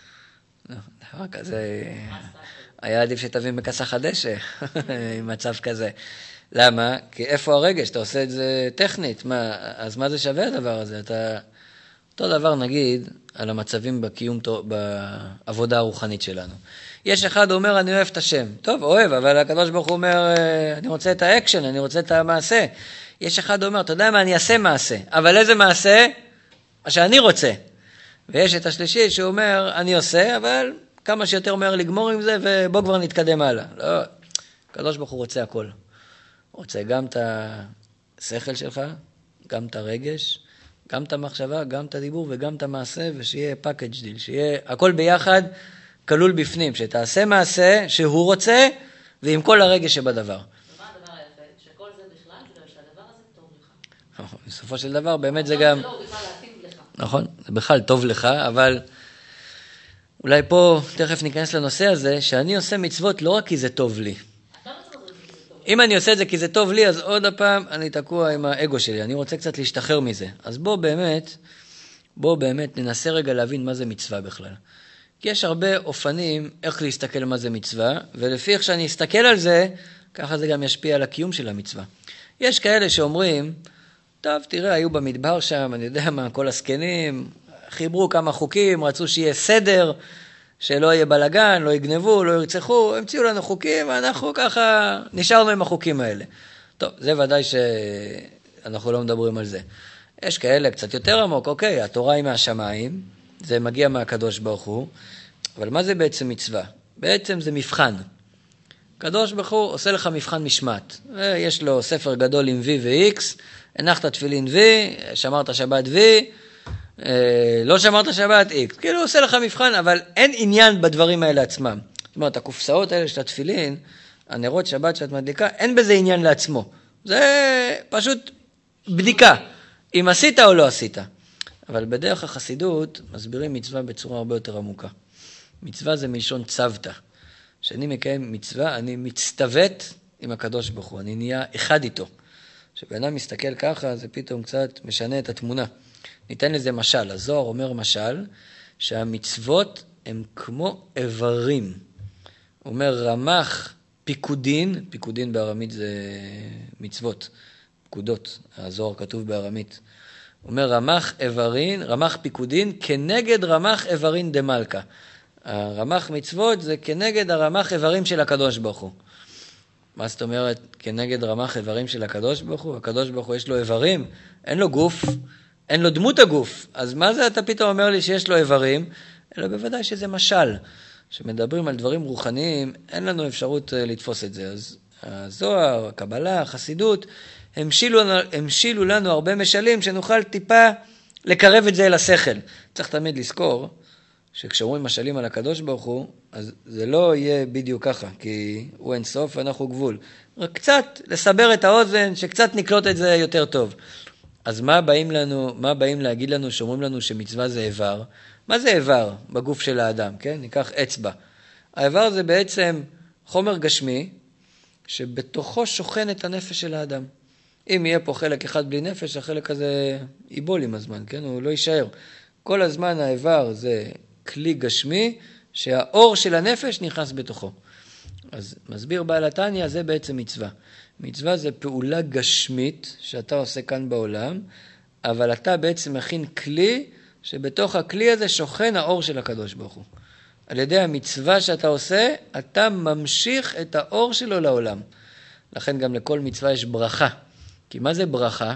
A: דבר כזה, היה עדיף שתביא מכסחת דשא, עם מצב כזה. למה? כי איפה הרגש? אתה עושה את זה טכנית, מה, אז מה זה שווה הדבר הזה? אתה, אותו דבר נגיד על המצבים בקיום, בעבודה הרוחנית שלנו. יש אחד אומר, אני אוהב את השם. טוב, אוהב, אבל הקדוש ברוך הוא אומר, אני רוצה את האקשן, אני רוצה את המעשה. יש אחד אומר, אתה יודע מה, אני אעשה מעשה. אבל איזה מעשה? מה שאני רוצה. ויש את השלישי שהוא אומר, אני עושה, אבל כמה שיותר מהר לגמור עם זה, ובוא כבר נתקדם הלאה. לא, הקדוש ברוך הוא רוצה הכל. הוא רוצה גם את השכל שלך, גם את הרגש, גם את המחשבה, גם את הדיבור וגם את המעשה, ושיהיה פאקג' דיל, שיהיה הכל ביחד כלול בפנים, שתעשה מעשה שהוא רוצה, ועם כל הרגש שבדבר.
B: ומה הדבר היפה? שכל זה בכלל, בגלל שהדבר הזה טוב לך.
A: בסופו של דבר, באמת זה גם...
B: לא, בכלל להתאים לך.
A: נכון, זה בכלל טוב לך, אבל אולי פה תכף ניכנס לנושא הזה, שאני עושה מצוות לא רק כי זה טוב לי.
B: אתה מצוות זה כי זה טוב.
A: אם אני עושה את זה כי זה טוב לי, אז עוד הפעם אני תקוע עם האגו שלי, אני רוצה קצת להשתחרר מזה. אז בוא באמת, בוא באמת ננסה רגע להבין מה זה מצווה בכלל. כי יש הרבה אופנים איך להסתכל מה זה מצווה, ולפי איך שאני אסתכל על זה, ככה זה גם ישפיע על הקיום של המצווה. יש כאלה שאומרים, טוב, תראה, היו במדבר שם, אני יודע מה, כל הסקנים, חיברו כמה חוקים, רצו שיהיה סדר, שלא יהיה בלגן, לא יגנבו, לא ירצחו, המציאו לנו חוקים, ואנחנו ככה נשארנו עם החוקים האלה. טוב, זה ודאי שאנחנו לא מדברים על זה. יש כאלה קצת יותר עמוק, אוקיי, התורה היא מהשמיים, זה מגיע מהקדוש ברוך הוא, אבל מה זה בעצם מצווה? בעצם זה מבחן. הקדוש ברוך הוא עושה לך מבחן משמעת. יש לו ספר גדול עם V ו-X, הנחת תפילין V, שמרת שבת V, לא שמרת שבת X. כאילו הוא עושה לך מבחן, אבל אין עניין בדברים האלה עצמם. זאת אומרת, הקופסאות האלה של התפילין, הנרות שבת שאת מדליקה, אין בזה עניין לעצמו. זה פשוט בדיקה, אם עשית או לא עשית. אבל בדרך החסידות מסבירים מצווה בצורה הרבה יותר עמוקה. מצווה זה מלשון צוותא. כשאני מקיים מצווה, אני מצטוות עם הקדוש ברוך הוא, אני נהיה אחד איתו. כשבן אדם מסתכל ככה, זה פתאום קצת משנה את התמונה. ניתן לזה משל. הזוהר אומר משל, שהמצוות הם כמו איברים. הוא אומר רמ"ח פיקודין, פיקודין בארמית זה מצוות, פקודות, הזוהר כתוב בארמית. הוא אומר רמ"ח איברין, רמ"ח פיקודין, כנגד רמ"ח איברין דמלכה. הרמ"ח מצוות זה כנגד הרמ"ח איברים של הקדוש ברוך הוא. מה זאת אומרת כנגד רמ"ח איברים של הקדוש ברוך הוא? הקדוש ברוך הוא יש לו איברים, אין לו גוף, אין לו דמות הגוף. אז מה זה אתה פתאום אומר לי שיש לו איברים? אלא בוודאי שזה משל. שמדברים על דברים רוחניים, אין לנו אפשרות לתפוס את זה. אז הזוהר, הקבלה, החסידות, המשילו, המשילו לנו הרבה משלים שנוכל טיפה לקרב את זה אל השכל. צריך תמיד לזכור שכשאומרים משלים על הקדוש ברוך הוא, אז זה לא יהיה בדיוק ככה, כי הוא אין סוף ואנחנו גבול. רק קצת לסבר את האוזן, שקצת נקלוט את זה יותר טוב. אז מה באים לנו, מה באים להגיד לנו שאומרים לנו שמצווה זה איבר? מה זה איבר בגוף של האדם? כן? ניקח אצבע. האיבר זה בעצם חומר גשמי, שבתוכו שוכן את הנפש של האדם. אם יהיה פה חלק אחד בלי נפש, החלק הזה ייבול עם הזמן, כן? הוא לא יישאר. כל הזמן האיבר זה כלי גשמי, שהאור של הנפש נכנס בתוכו. אז מסביר בעל התניא, זה בעצם מצווה. מצווה זה פעולה גשמית שאתה עושה כאן בעולם, אבל אתה בעצם מכין כלי, שבתוך הכלי הזה שוכן האור של הקדוש ברוך הוא. על ידי המצווה שאתה עושה, אתה ממשיך את האור שלו לעולם. לכן גם לכל מצווה יש ברכה. כי מה זה ברכה?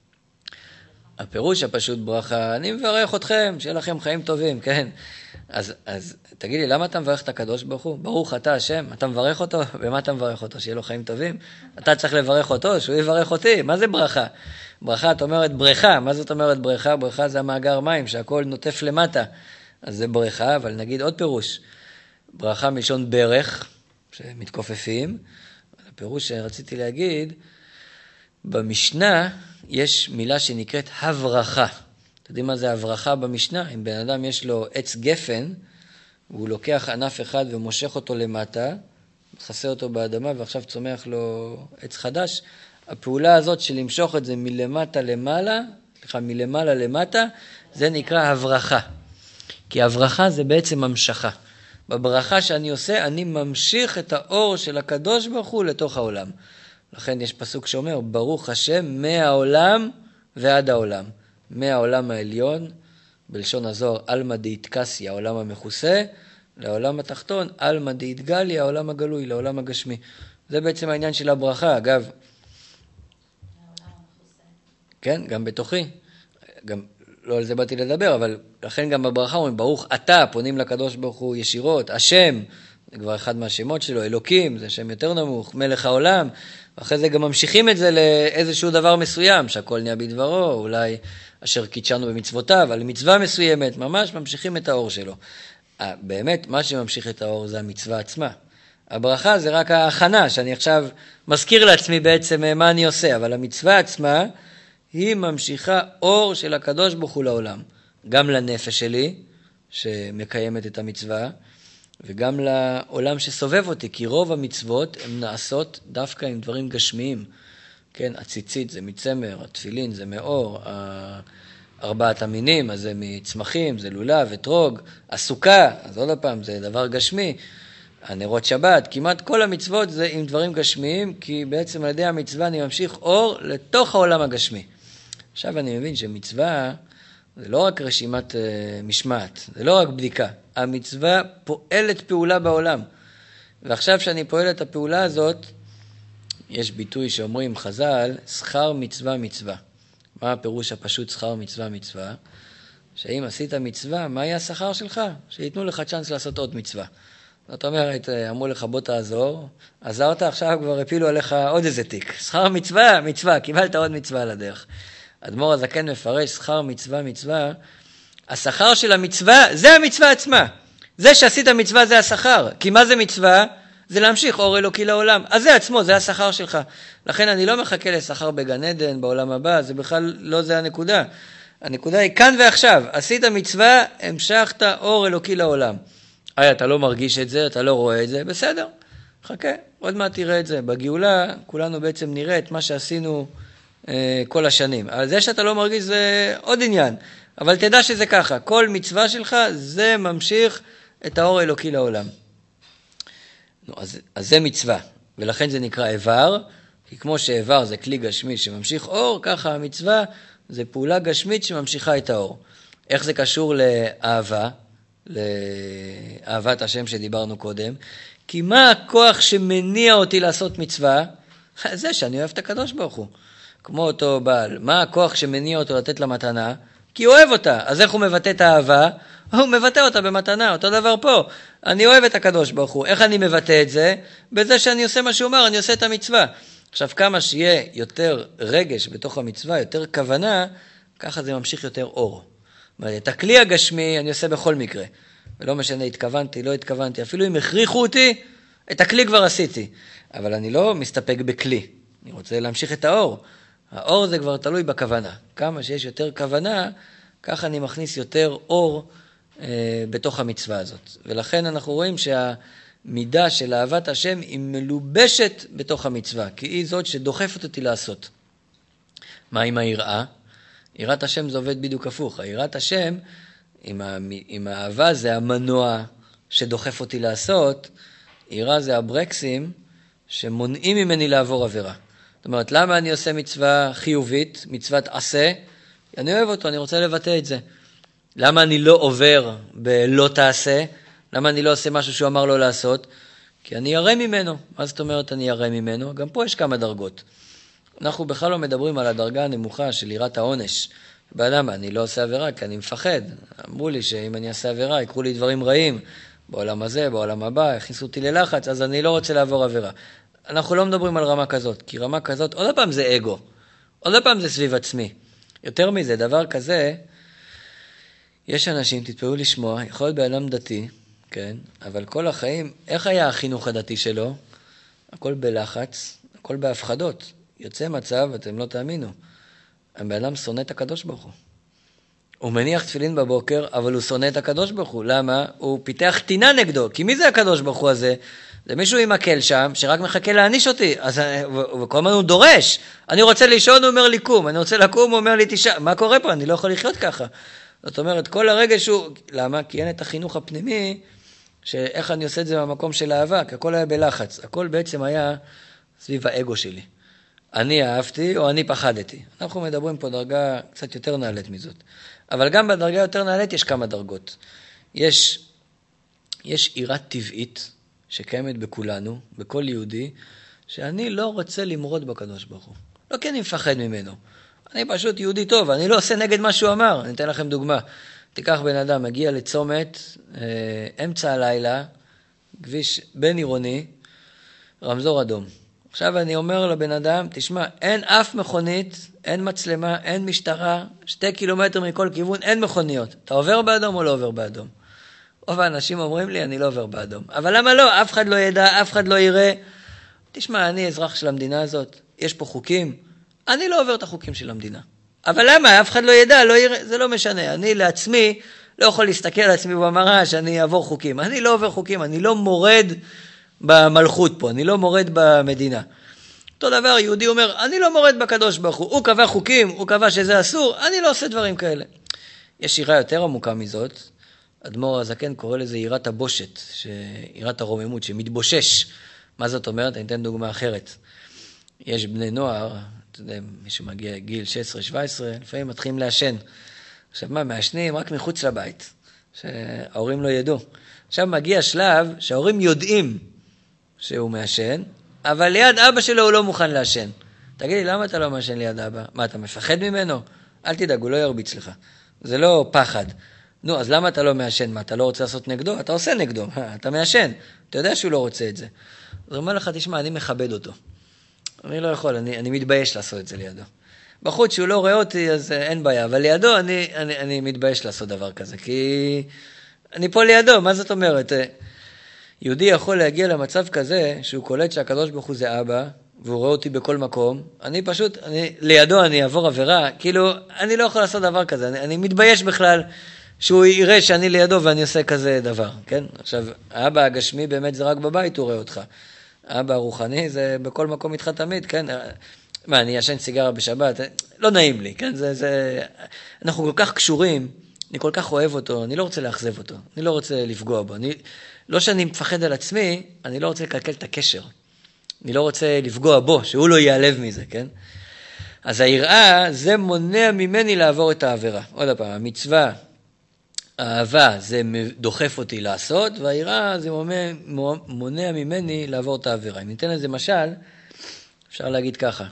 A: הפירוש הפשוט ברכה, אני מברך אתכם, שיהיה לכם חיים טובים, כן? אז, אז תגיד לי, למה אתה מברך את הקדוש ברוך הוא? ברוך אתה השם, אתה מברך אותו, ומה אתה מברך אותו? שיהיה לו חיים טובים? אתה צריך לברך אותו, שהוא יברך אותי, מה זה ברכה? ברכה, את אומרת בריכה, מה זאת אומרת בריכה? בריכה זה המאגר מים, שהכל נוטף למטה, אז זה בריכה, אבל נגיד עוד פירוש, ברכה מלשון ברך, שמתכופפים, הפירוש שרציתי להגיד, במשנה יש מילה שנקראת הברכה. אתם יודעים מה זה הברכה במשנה? אם בן אדם יש לו עץ גפן, והוא לוקח ענף אחד ומושך אותו למטה, מכסה אותו באדמה ועכשיו צומח לו עץ חדש, הפעולה הזאת של למשוך את זה מלמטה למעלה, סליחה, מלמעלה למטה, זה נקרא הברכה. כי הברכה זה בעצם המשכה. בברכה שאני עושה, אני ממשיך את האור של הקדוש ברוך הוא לתוך העולם. לכן יש פסוק שאומר, ברוך השם מהעולם ועד העולם. מהעולם העליון, בלשון הזוהר, אלמא דאיטקסי, העולם המכוסה, לעולם התחתון, אלמא דאיטגלי, העולם הגלוי, לעולם הגשמי. זה בעצם העניין של הברכה, אגב.
B: העולם המכוסה.
A: כן, גם בתוכי. גם לא על זה באתי לדבר, אבל לכן גם בברכה אומרים, ברוך אתה, פונים לקדוש ברוך הוא ישירות, השם, זה כבר אחד מהשמות שלו, אלוקים, זה שם יותר נמוך, מלך העולם, ואחרי זה גם ממשיכים את זה לאיזשהו דבר מסוים, שהכל נהיה בדברו, אולי אשר קידשנו במצוותיו, על מצווה מסוימת, ממש ממשיכים את האור שלו. באמת, מה שממשיך את האור זה המצווה עצמה. הברכה זה רק ההכנה, שאני עכשיו מזכיר לעצמי בעצם מה אני עושה, אבל המצווה עצמה היא ממשיכה אור של הקדוש ברוך הוא לעולם. גם לנפש שלי, שמקיימת את המצווה, וגם לעולם שסובב אותי, כי רוב המצוות הן נעשות דווקא עם דברים גשמיים. כן, הציצית זה מצמר, התפילין זה מאור, ארבעת המינים, אז זה מצמחים, זה לולב וטרוג, הסוכה, אז עוד פעם, זה דבר גשמי, הנרות שבת, כמעט כל המצוות זה עם דברים גשמיים, כי בעצם על ידי המצווה אני ממשיך אור לתוך העולם הגשמי. עכשיו אני מבין שמצווה זה לא רק רשימת uh, משמעת, זה לא רק בדיקה, המצווה פועלת פעולה בעולם, ועכשיו שאני פועל את הפעולה הזאת, יש ביטוי שאומרים חז"ל, שכר מצווה מצווה. מה הפירוש הפשוט שכר מצווה מצווה? שאם עשית מצווה, מה יהיה השכר שלך? שיתנו לך צ'אנס לעשות עוד מצווה. זאת אומרת, אמרו לך בוא תעזור, עזרת, עכשיו כבר הפילו עליך עוד איזה תיק. שכר מצווה, מצווה, קיבלת עוד מצווה על הדרך. אדמו"ר הזקן מפרש שכר מצווה מצווה, השכר של המצווה זה המצווה עצמה. זה שעשית מצווה זה השכר, כי מה זה מצווה? זה להמשיך אור אלוקי לעולם. אז זה עצמו, זה השכר שלך. לכן אני לא מחכה לשכר בגן עדן, בעולם הבא, זה בכלל לא זה הנקודה. הנקודה היא כאן ועכשיו. עשית מצווה, המשכת אור אלוקי לעולם. אי, אתה לא מרגיש את זה, אתה לא רואה את זה, בסדר. חכה, עוד מעט תראה את זה. בגאולה, כולנו בעצם נראה את מה שעשינו אה, כל השנים. אבל זה שאתה לא מרגיש זה עוד עניין. אבל תדע שזה ככה. כל מצווה שלך, זה ממשיך את האור האלוקי לעולם. נו, אז, אז זה מצווה, ולכן זה נקרא איבר, כי כמו שאיבר זה כלי גשמי שממשיך אור, ככה המצווה זה פעולה גשמית שממשיכה את האור. איך זה קשור לאהבה, לאהבת השם שדיברנו קודם? כי מה הכוח שמניע אותי לעשות מצווה? זה שאני אוהב את הקדוש ברוך הוא. כמו אותו בעל, מה הכוח שמניע אותו לתת לה מתנה? כי הוא אוהב אותה. אז איך הוא מבטא את האהבה? הוא מבטא אותה במתנה, אותו דבר פה. אני אוהב את הקדוש ברוך הוא. איך אני מבטא את זה? בזה שאני עושה מה שהוא אומר, אני עושה את המצווה. עכשיו, כמה שיהיה יותר רגש בתוך המצווה, יותר כוונה, ככה זה ממשיך יותר אור. את הכלי הגשמי אני עושה בכל מקרה. ולא משנה, התכוונתי, לא התכוונתי. אפילו אם הכריחו אותי, את הכלי כבר עשיתי. אבל אני לא מסתפק בכלי. אני רוצה להמשיך את האור. האור זה כבר תלוי בכוונה. כמה שיש יותר כוונה, ככה אני מכניס יותר אור אה, בתוך המצווה הזאת. ולכן אנחנו רואים שהמידה של אהבת השם היא מלובשת בתוך המצווה, כי היא זאת שדוחפת אותי לעשות. מה עם היראה? יראת השם זה עובד בדיוק הפוך. היראת השם, עם, ה, עם האהבה זה המנוע שדוחף אותי לעשות, יראה זה הברקסים שמונעים ממני לעבור עבירה. זאת אומרת, למה אני עושה מצווה חיובית, מצוות עשה? אני אוהב אותו, אני רוצה לבטא את זה. למה אני לא עובר בלא תעשה? למה אני לא עושה משהו שהוא אמר לא לעשות? כי אני ירא ממנו. מה זאת אומרת אני ירא ממנו? גם פה יש כמה דרגות. אנחנו בכלל לא מדברים על הדרגה הנמוכה של יראת העונש. באדם, אני לא עושה עבירה כי אני מפחד. אמרו לי שאם אני אעשה עבירה, יקרו לי דברים רעים. בעולם הזה, בעולם הבא, הכניסו אותי ללחץ, אז אני לא רוצה לעבור עבירה. אנחנו לא מדברים על רמה כזאת, כי רמה כזאת, עוד פעם זה אגו. עוד פעם זה סביב עצמי. יותר מזה, דבר כזה, יש אנשים, תתפעו לשמוע, יכול להיות באדם דתי, כן, אבל כל החיים, איך היה החינוך הדתי שלו? הכל בלחץ, הכל בהפחדות. יוצא מצב, אתם לא תאמינו, הבאדם שונא את הקדוש ברוך הוא. הוא מניח תפילין בבוקר, אבל הוא שונא את הקדוש ברוך הוא. למה? הוא פיתח טינה נגדו. כי מי זה הקדוש ברוך הוא הזה? זה מישהו עם מקל שם, שרק מחכה להעניש אותי. אז, וכל הזמן הוא דורש. אני רוצה לישון, הוא אומר לי קום. אני רוצה לקום, הוא אומר לי תשע. מה קורה פה? אני לא יכול לחיות ככה. זאת אומרת, כל הרגש הוא... למה? כי אין את החינוך הפנימי, שאיך אני עושה את זה במקום של אהבה, כי הכל היה בלחץ. הכל בעצם היה סביב האגו שלי. אני אהבתי או אני פחדתי. אנחנו מדברים פה דרגה קצת יותר נעלית מזאת. אבל גם בדרגה יותר נעלית יש כמה דרגות. יש, יש עירה טבעית שקיימת בכולנו, בכל יהודי, שאני לא רוצה למרוד בקדוש ברוך הוא. לא כי אני מפחד ממנו. אני פשוט יהודי טוב, אני לא עושה נגד מה שהוא אמר. אני אתן לכם דוגמה. תיקח בן אדם, מגיע לצומת, אמצע הלילה, כביש בין עירוני, רמזור אדום. עכשיו אני אומר לבן אדם, תשמע, אין אף מכונית, אין מצלמה, אין משטרה, שתי קילומטר מכל כיוון, אין מכוניות. אתה עובר באדום או לא עובר באדום? רוב האנשים אומרים לי, אני לא עובר באדום. אבל למה לא? אף אחד לא ידע, אף אחד לא יראה. תשמע, אני אזרח של המדינה הזאת, יש פה חוקים, אני לא עובר את החוקים של המדינה. אבל למה? אף אחד לא ידע, לא יראה, זה לא משנה. אני לעצמי לא יכול להסתכל על עצמי במראה שאני אעבור חוקים. אני לא עובר חוקים, אני לא מורד במלכות פה, אני לא מורד במדינה. אותו דבר, יהודי אומר, אני לא מורד בקדוש ברוך הוא, הוא קבע חוקים, הוא קבע שזה אסור, אני לא עושה דברים כאלה. יש יראה יותר עמוקה מזאת, אדמו"ר הזקן קורא לזה יראת הבושת, יראת הרוממות, שמתבושש. מה זאת אומרת? אני אתן דוגמה אחרת. יש בני נוער, אתה יודע, מי שמגיע גיל שש עשרה שבע עשרה, לפעמים מתחילים לעשן. עכשיו מה, מעשנים רק מחוץ לבית, שההורים לא ידעו. עכשיו מגיע שלב שההורים יודעים שהוא מעשן, אבל ליד אבא שלו הוא לא מוכן לעשן. תגיד לי, למה אתה לא מעשן ליד אבא? מה, אתה מפחד ממנו? אל תדאג, הוא לא ירביץ לך. זה לא פחד. נו, אז למה אתה לא מעשן? מה, אתה לא רוצה לעשות נגדו? אתה עושה נגדו, אתה מעשן. אתה יודע שהוא לא רוצה את זה. אז הוא אומר לך, תשמע, אני מכבד אותו. אני לא יכול, אני, אני מתבייש לעשות את זה לידו. בחוץ שהוא לא רואה אותי, אז אין בעיה, אבל לידו אני, אני, אני מתבייש לעשות דבר כזה, כי אני פה לידו, מה זאת אומרת? יהודי יכול להגיע למצב כזה, שהוא קולט שהקדוש ברוך הוא זה אבא, והוא רואה אותי בכל מקום, אני פשוט, אני, לידו אני אעבור עבירה, כאילו, אני לא יכול לעשות דבר כזה, אני, אני מתבייש בכלל, שהוא יראה שאני לידו ואני עושה כזה דבר, כן? עכשיו, האבא הגשמי באמת זה רק בבית, הוא רואה אותך. האבא הרוחני זה בכל מקום איתך תמיד, כן? מה, אני ישן סיגרה בשבת? לא נעים לי, כן? זה, זה... אנחנו כל כך קשורים, אני כל כך אוהב אותו, אני לא רוצה לאכזב אותו, אני לא רוצה לפגוע בו. אני... לא שאני מפחד על עצמי, אני לא רוצה לקלקל את הקשר. אני לא רוצה לפגוע בו, שהוא לא ייעלב מזה, כן? אז היראה, זה מונע ממני לעבור את העבירה. עוד פעם, המצווה, האהבה, זה דוחף אותי לעשות, והיראה זה מונע ממני לעבור את העבירה. אם ניתן לזה משל, אפשר להגיד ככה.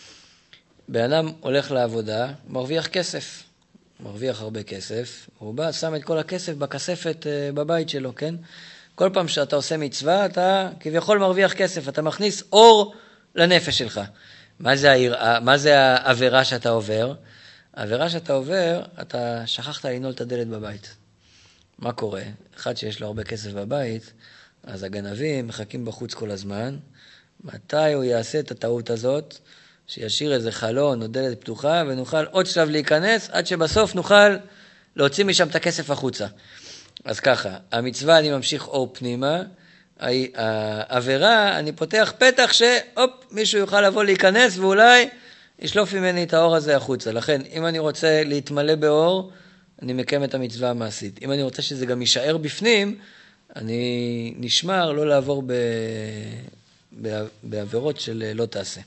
A: בן אדם הולך לעבודה, מרוויח כסף. מרוויח הרבה כסף, הוא בא, שם את כל הכסף בכספת בבית שלו, כן? כל פעם שאתה עושה מצווה, אתה כביכול מרוויח כסף, אתה מכניס אור לנפש שלך. מה זה היראה, מה זה העבירה שאתה עובר? העבירה שאתה עובר, אתה שכחת לנעול את הדלת בבית. מה קורה? אחד שיש לו הרבה כסף בבית, אז הגנבים מחכים בחוץ כל הזמן. מתי הוא יעשה את הטעות הזאת? שישאיר איזה חלון או דלת פתוחה, ונוכל עוד שלב להיכנס, עד שבסוף נוכל להוציא משם את הכסף החוצה. אז ככה, המצווה אני ממשיך אור פנימה, העבירה אני פותח פתח שהופ, מישהו יוכל לבוא להיכנס, ואולי ישלוף ממני את האור הזה החוצה. לכן, אם אני רוצה להתמלא באור, אני מקיים את המצווה המעשית. אם אני רוצה שזה גם יישאר בפנים, אני נשמר לא לעבור ב... בעבירות של לא תעשה.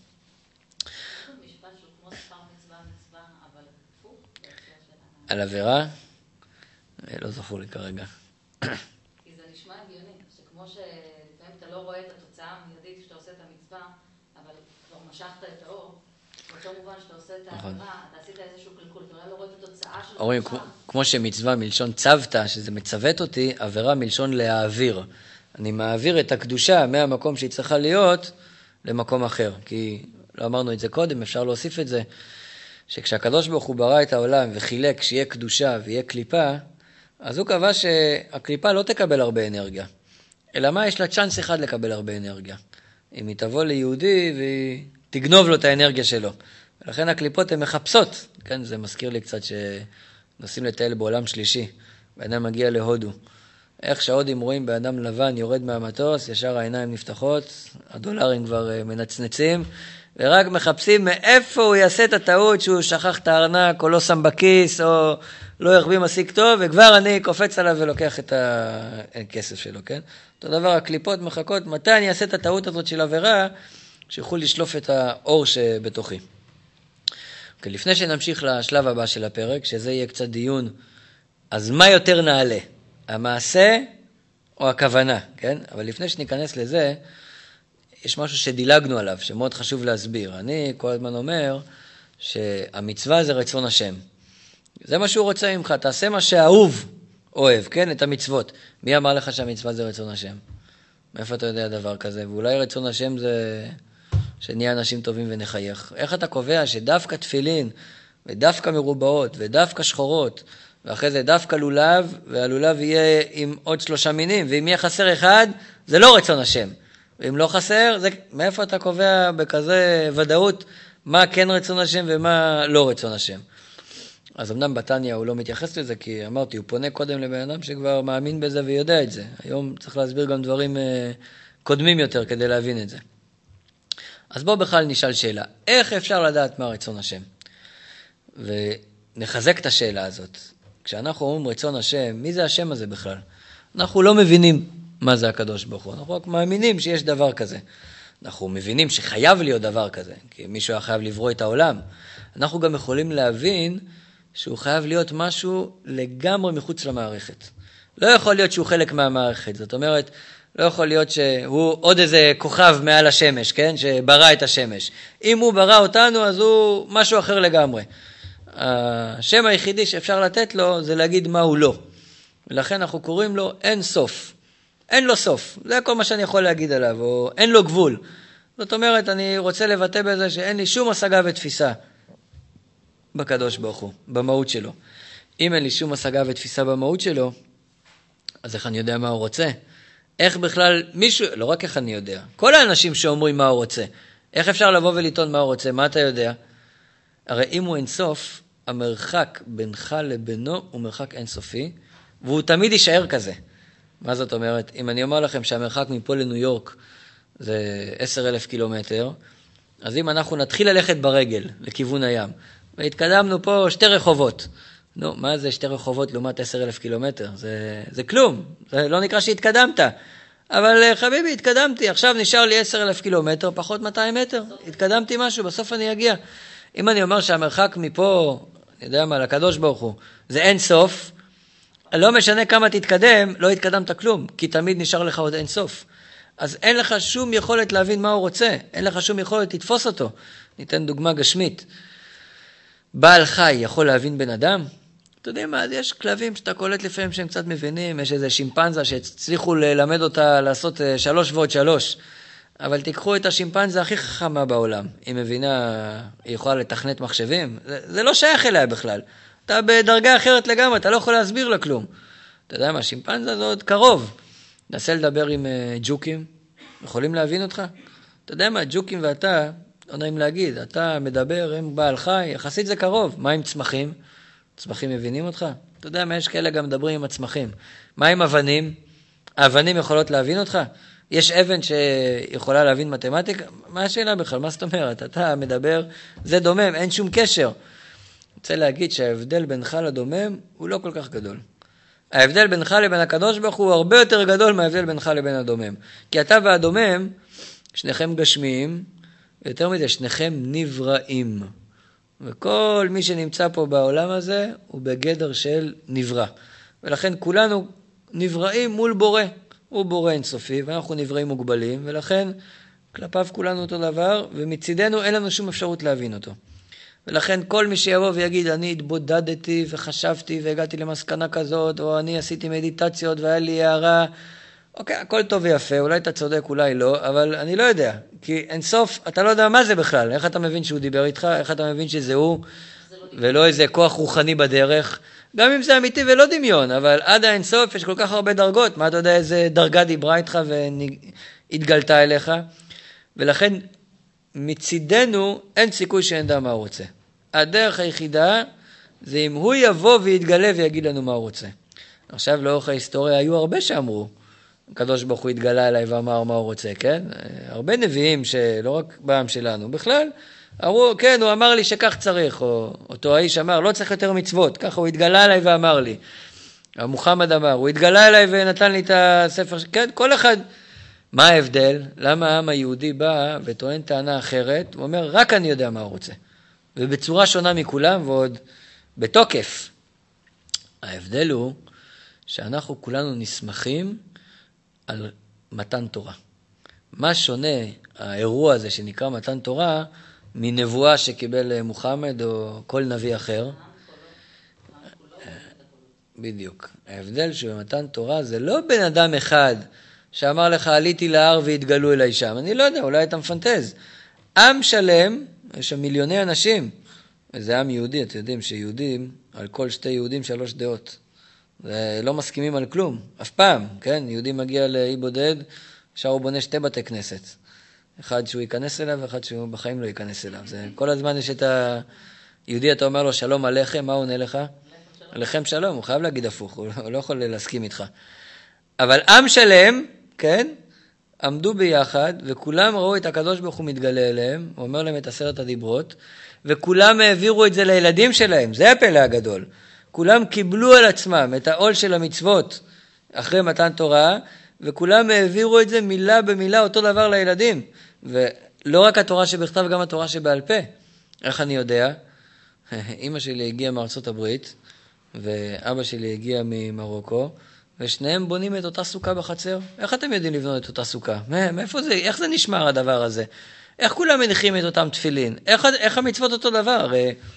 A: על עבירה? לא זכור לי כרגע.
B: כי זה נשמע הגיוני, שכמו שלפעמים אתה לא רואה את התוצאה המיידית שאתה עושה את המצווה, אבל כבר משכת את האור, באותו מובן שאתה עושה את העבירה, אתה עשית איזשהו קלקול, אתה אולי לא רואה את התוצאה של
A: אומרים, כמו שמצווה מלשון צוותא, שזה מצוות אותי, עבירה מלשון להעביר. אני מעביר את הקדושה מהמקום שהיא צריכה להיות למקום אחר, כי לא אמרנו את זה קודם, אפשר להוסיף את זה, שכשהקדוש ברוך הוא ברא את העולם וחילק שיהיה קדושה ויהיה קליפה, אז הוא קבע שהקליפה לא תקבל הרבה אנרגיה. אלא מה? יש לה צ'אנס אחד לקבל הרבה אנרגיה. אם היא תבוא ליהודי והיא תגנוב לו את האנרגיה שלו. ולכן הקליפות הן מחפשות. כן, זה מזכיר לי קצת שנוסעים לטייל בעולם שלישי. באדם מגיע להודו. איך שההודים רואים באדם לבן יורד מהמטוס, ישר העיניים נפתחות, הדולרים כבר מנצנצים, ורק מחפשים מאיפה הוא יעשה את הטעות שהוא שכח את הארנק, או לא שם בכיס, או לא ירביא מסיק טוב, וכבר אני קופץ עליו ולוקח את הכסף שלו, כן? אותו דבר, הקליפות מחכות, מתי אני אעשה את הטעות הזאת של עבירה, שיוכלו לשלוף את האור שבתוכי. Okay, לפני שנמשיך לשלב הבא של הפרק, שזה יהיה קצת דיון, אז מה יותר נעלה? המעשה או הכוונה, כן? אבל לפני שניכנס לזה, יש משהו שדילגנו עליו, שמאוד חשוב להסביר. אני כל הזמן אומר שהמצווה זה רצון השם. זה מה שהוא רוצה ממך, תעשה מה שהאהוב אוהב, כן? את המצוות. מי אמר לך שהמצווה זה רצון השם? מאיפה אתה יודע דבר כזה? ואולי רצון השם זה שנהיה אנשים טובים ונחייך. איך אתה קובע שדווקא תפילין, ודווקא מרובעות, ודווקא שחורות, ואחרי זה דווקא לולב, והלולב יהיה עם עוד שלושה מינים, ואם יהיה חסר אחד, זה לא רצון השם. ואם לא חסר, זה... מאיפה אתה קובע בכזה ודאות מה כן רצון השם ומה לא רצון השם? אז אמנם בתניה הוא לא מתייחס לזה, כי אמרתי, הוא פונה קודם לבן אדם שכבר מאמין בזה ויודע את זה. היום צריך להסביר גם דברים אה, קודמים יותר כדי להבין את זה. אז בואו בכלל נשאל שאלה, איך אפשר לדעת מה רצון השם? ונחזק את השאלה הזאת. כשאנחנו אומרים רצון השם, מי זה השם הזה בכלל? אנחנו לא מבינים מה זה הקדוש ברוך הוא, אנחנו רק מאמינים שיש דבר כזה. אנחנו מבינים שחייב להיות דבר כזה, כי מישהו היה חייב לברוא את העולם. אנחנו גם יכולים להבין שהוא חייב להיות משהו לגמרי מחוץ למערכת. לא יכול להיות שהוא חלק מהמערכת, זאת אומרת, לא יכול להיות שהוא עוד איזה כוכב מעל השמש, כן? שברא את השמש. אם הוא ברא אותנו, אז הוא משהו אחר לגמרי. השם היחידי שאפשר לתת לו זה להגיד מה הוא לא. ולכן אנחנו קוראים לו אין סוף. אין לו סוף. זה כל מה שאני יכול להגיד עליו, או אין לו גבול. זאת אומרת, אני רוצה לבטא בזה שאין לי שום השגה ותפיסה בקדוש ברוך הוא, במהות שלו. אם אין לי שום השגה ותפיסה במהות שלו, אז איך אני יודע מה הוא רוצה? איך בכלל מישהו, לא רק איך אני יודע, כל האנשים שאומרים מה הוא רוצה, איך אפשר לבוא ולטעון מה הוא רוצה? מה אתה יודע? הרי אם הוא אינסוף, המרחק בינך לבינו הוא מרחק אינסופי, והוא תמיד יישאר כזה. מה זאת אומרת? אם אני אומר לכם שהמרחק מפה לניו יורק זה עשרת אלפים קילומטר, אז אם אנחנו נתחיל ללכת ברגל לכיוון הים, והתקדמנו פה שתי רחובות, נו, מה זה שתי רחובות לעומת עשרת אלפים קילומטר? זה, זה כלום, זה לא נקרא שהתקדמת. אבל חביבי, התקדמתי, עכשיו נשאר לי עשרת אלפים קילומטר, פחות מאתיים מטר, התקדמתי משהו, בסוף אני אגיע. אם אני אומר שהמרחק מפה, אני יודע מה, לקדוש ברוך הוא, זה אין סוף, לא משנה כמה תתקדם, לא התקדמת כלום, כי תמיד נשאר לך עוד אין סוף. אז אין לך שום יכולת להבין מה הוא רוצה, אין לך שום יכולת לתפוס אותו. ניתן דוגמה גשמית. בעל חי יכול להבין בן אדם? אתה יודע מה, אז יש כלבים שאתה קולט לפעמים שהם קצת מבינים, יש איזה שימפנזה שהצליחו ללמד אותה לעשות שלוש ועוד שלוש, אבל תיקחו את השימפנזה הכי חכמה בעולם, היא מבינה, היא יכולה לתכנת מחשבים, זה, זה לא שייך אליה בכלל, אתה בדרגה אחרת לגמרי, אתה לא יכול להסביר לה כלום. אתה יודע מה, שימפנזה זה עוד קרוב, נסה לדבר עם uh, ג'וקים, יכולים להבין אותך? אתה יודע מה, ג'וקים ואתה, לא נעים להגיד, אתה מדבר עם בעל חי, יחסית זה קרוב, מה עם צמחים? צמחים מבינים אותך? אתה יודע מה, יש כאלה גם מדברים עם הצמחים. מה עם אבנים? האבנים יכולות להבין אותך? יש אבן שיכולה להבין מתמטיקה? מה השאלה בכלל? מה זאת אומרת? אתה מדבר, זה דומם, אין שום קשר. אני רוצה להגיד שההבדל בינך לדומם הוא לא כל כך גדול. ההבדל בינך לבין הקדוש ברוך הוא הרבה יותר גדול מההבדל בינך לבין הדומם. כי אתה והדומם, שניכם גשמיים, יותר מזה, שניכם נבראים. וכל מי שנמצא פה בעולם הזה הוא בגדר של נברא. ולכן כולנו נבראים מול בורא. הוא בורא אינסופי ואנחנו נבראים מוגבלים, ולכן כלפיו כולנו אותו דבר, ומצידנו אין לנו שום אפשרות להבין אותו. ולכן כל מי שיבוא ויגיד, אני התבודדתי וחשבתי והגעתי למסקנה כזאת, או אני עשיתי מדיטציות והיה לי הערה, אוקיי, הכל טוב ויפה, אולי אתה צודק, אולי לא, אבל אני לא יודע, כי אין סוף, אתה לא יודע מה זה בכלל, איך אתה מבין שהוא דיבר איתך, איך אתה מבין שזה הוא, זה לא ולא איזה כוח רוחני בדרך, גם אם זה אמיתי ולא דמיון, אבל עד האין סוף יש כל כך הרבה דרגות, מה אתה יודע איזה דרגה דיברה איתך והתגלתה אליך, ולכן מצידנו אין סיכוי שנדע מה הוא רוצה. הדרך היחידה זה אם הוא יבוא ויתגלה ויגיד לנו מה הוא רוצה. עכשיו לאורך ההיסטוריה היו הרבה שאמרו, הקדוש ברוך הוא התגלה אליי ואמר מה הוא רוצה, כן? הרבה נביאים שלא רק בעם שלנו, בכלל, אמרו, כן, הוא אמר לי שכך צריך, או אותו האיש אמר, לא צריך יותר מצוות, ככה הוא התגלה אליי ואמר לי. מוחמד אמר, הוא התגלה אליי ונתן לי את הספר, כן, כל אחד, מה ההבדל? למה העם היהודי בא וטוען טענה אחרת? הוא אומר, רק אני יודע מה הוא רוצה. ובצורה שונה מכולם ועוד בתוקף. ההבדל הוא שאנחנו כולנו נסמכים על מתן תורה. מה שונה האירוע הזה שנקרא מתן תורה, מנבואה שקיבל מוחמד או כל נביא אחר. בדיוק. ההבדל שבמתן תורה זה לא בן אדם אחד שאמר לך עליתי להר והתגלו אליי שם. אני לא יודע, אולי אתה מפנטז. עם שלם, יש שם מיליוני אנשים. וזה עם יהודי, אתם יודעים שיהודים, על כל שתי יהודים שלוש דעות. לא מסכימים על כלום, אף פעם, כן? יהודי מגיע לאי בודד, עכשיו הוא בונה שתי בתי כנסת. אחד שהוא ייכנס אליו, ואחד שהוא בחיים לא ייכנס אליו. זה, כל הזמן יש את היהודי, אתה אומר לו שלום עליכם, מה הוא עונה לך? עליכם שלום, הוא חייב להגיד הפוך, הוא לא יכול להסכים איתך. אבל עם שלם, כן? עמדו ביחד, וכולם ראו את הקדוש ברוך הוא מתגלה אליהם, הוא אומר להם את עשרת הדיברות, וכולם העבירו את זה לילדים שלהם, זה הפלא הגדול. כולם קיבלו על עצמם את העול של המצוות אחרי מתן תורה, וכולם העבירו את זה מילה במילה אותו דבר לילדים. ולא רק התורה שבכתב, גם התורה שבעל פה. איך אני יודע? אמא שלי הגיעה מארצות הברית, ואבא שלי הגיע ממרוקו, ושניהם בונים את אותה סוכה בחצר. איך אתם יודעים לבנות את אותה סוכה? מאיפה זה? איך זה נשמר הדבר הזה? איך כולם מניחים את אותם תפילין? איך, איך המצוות אותו דבר?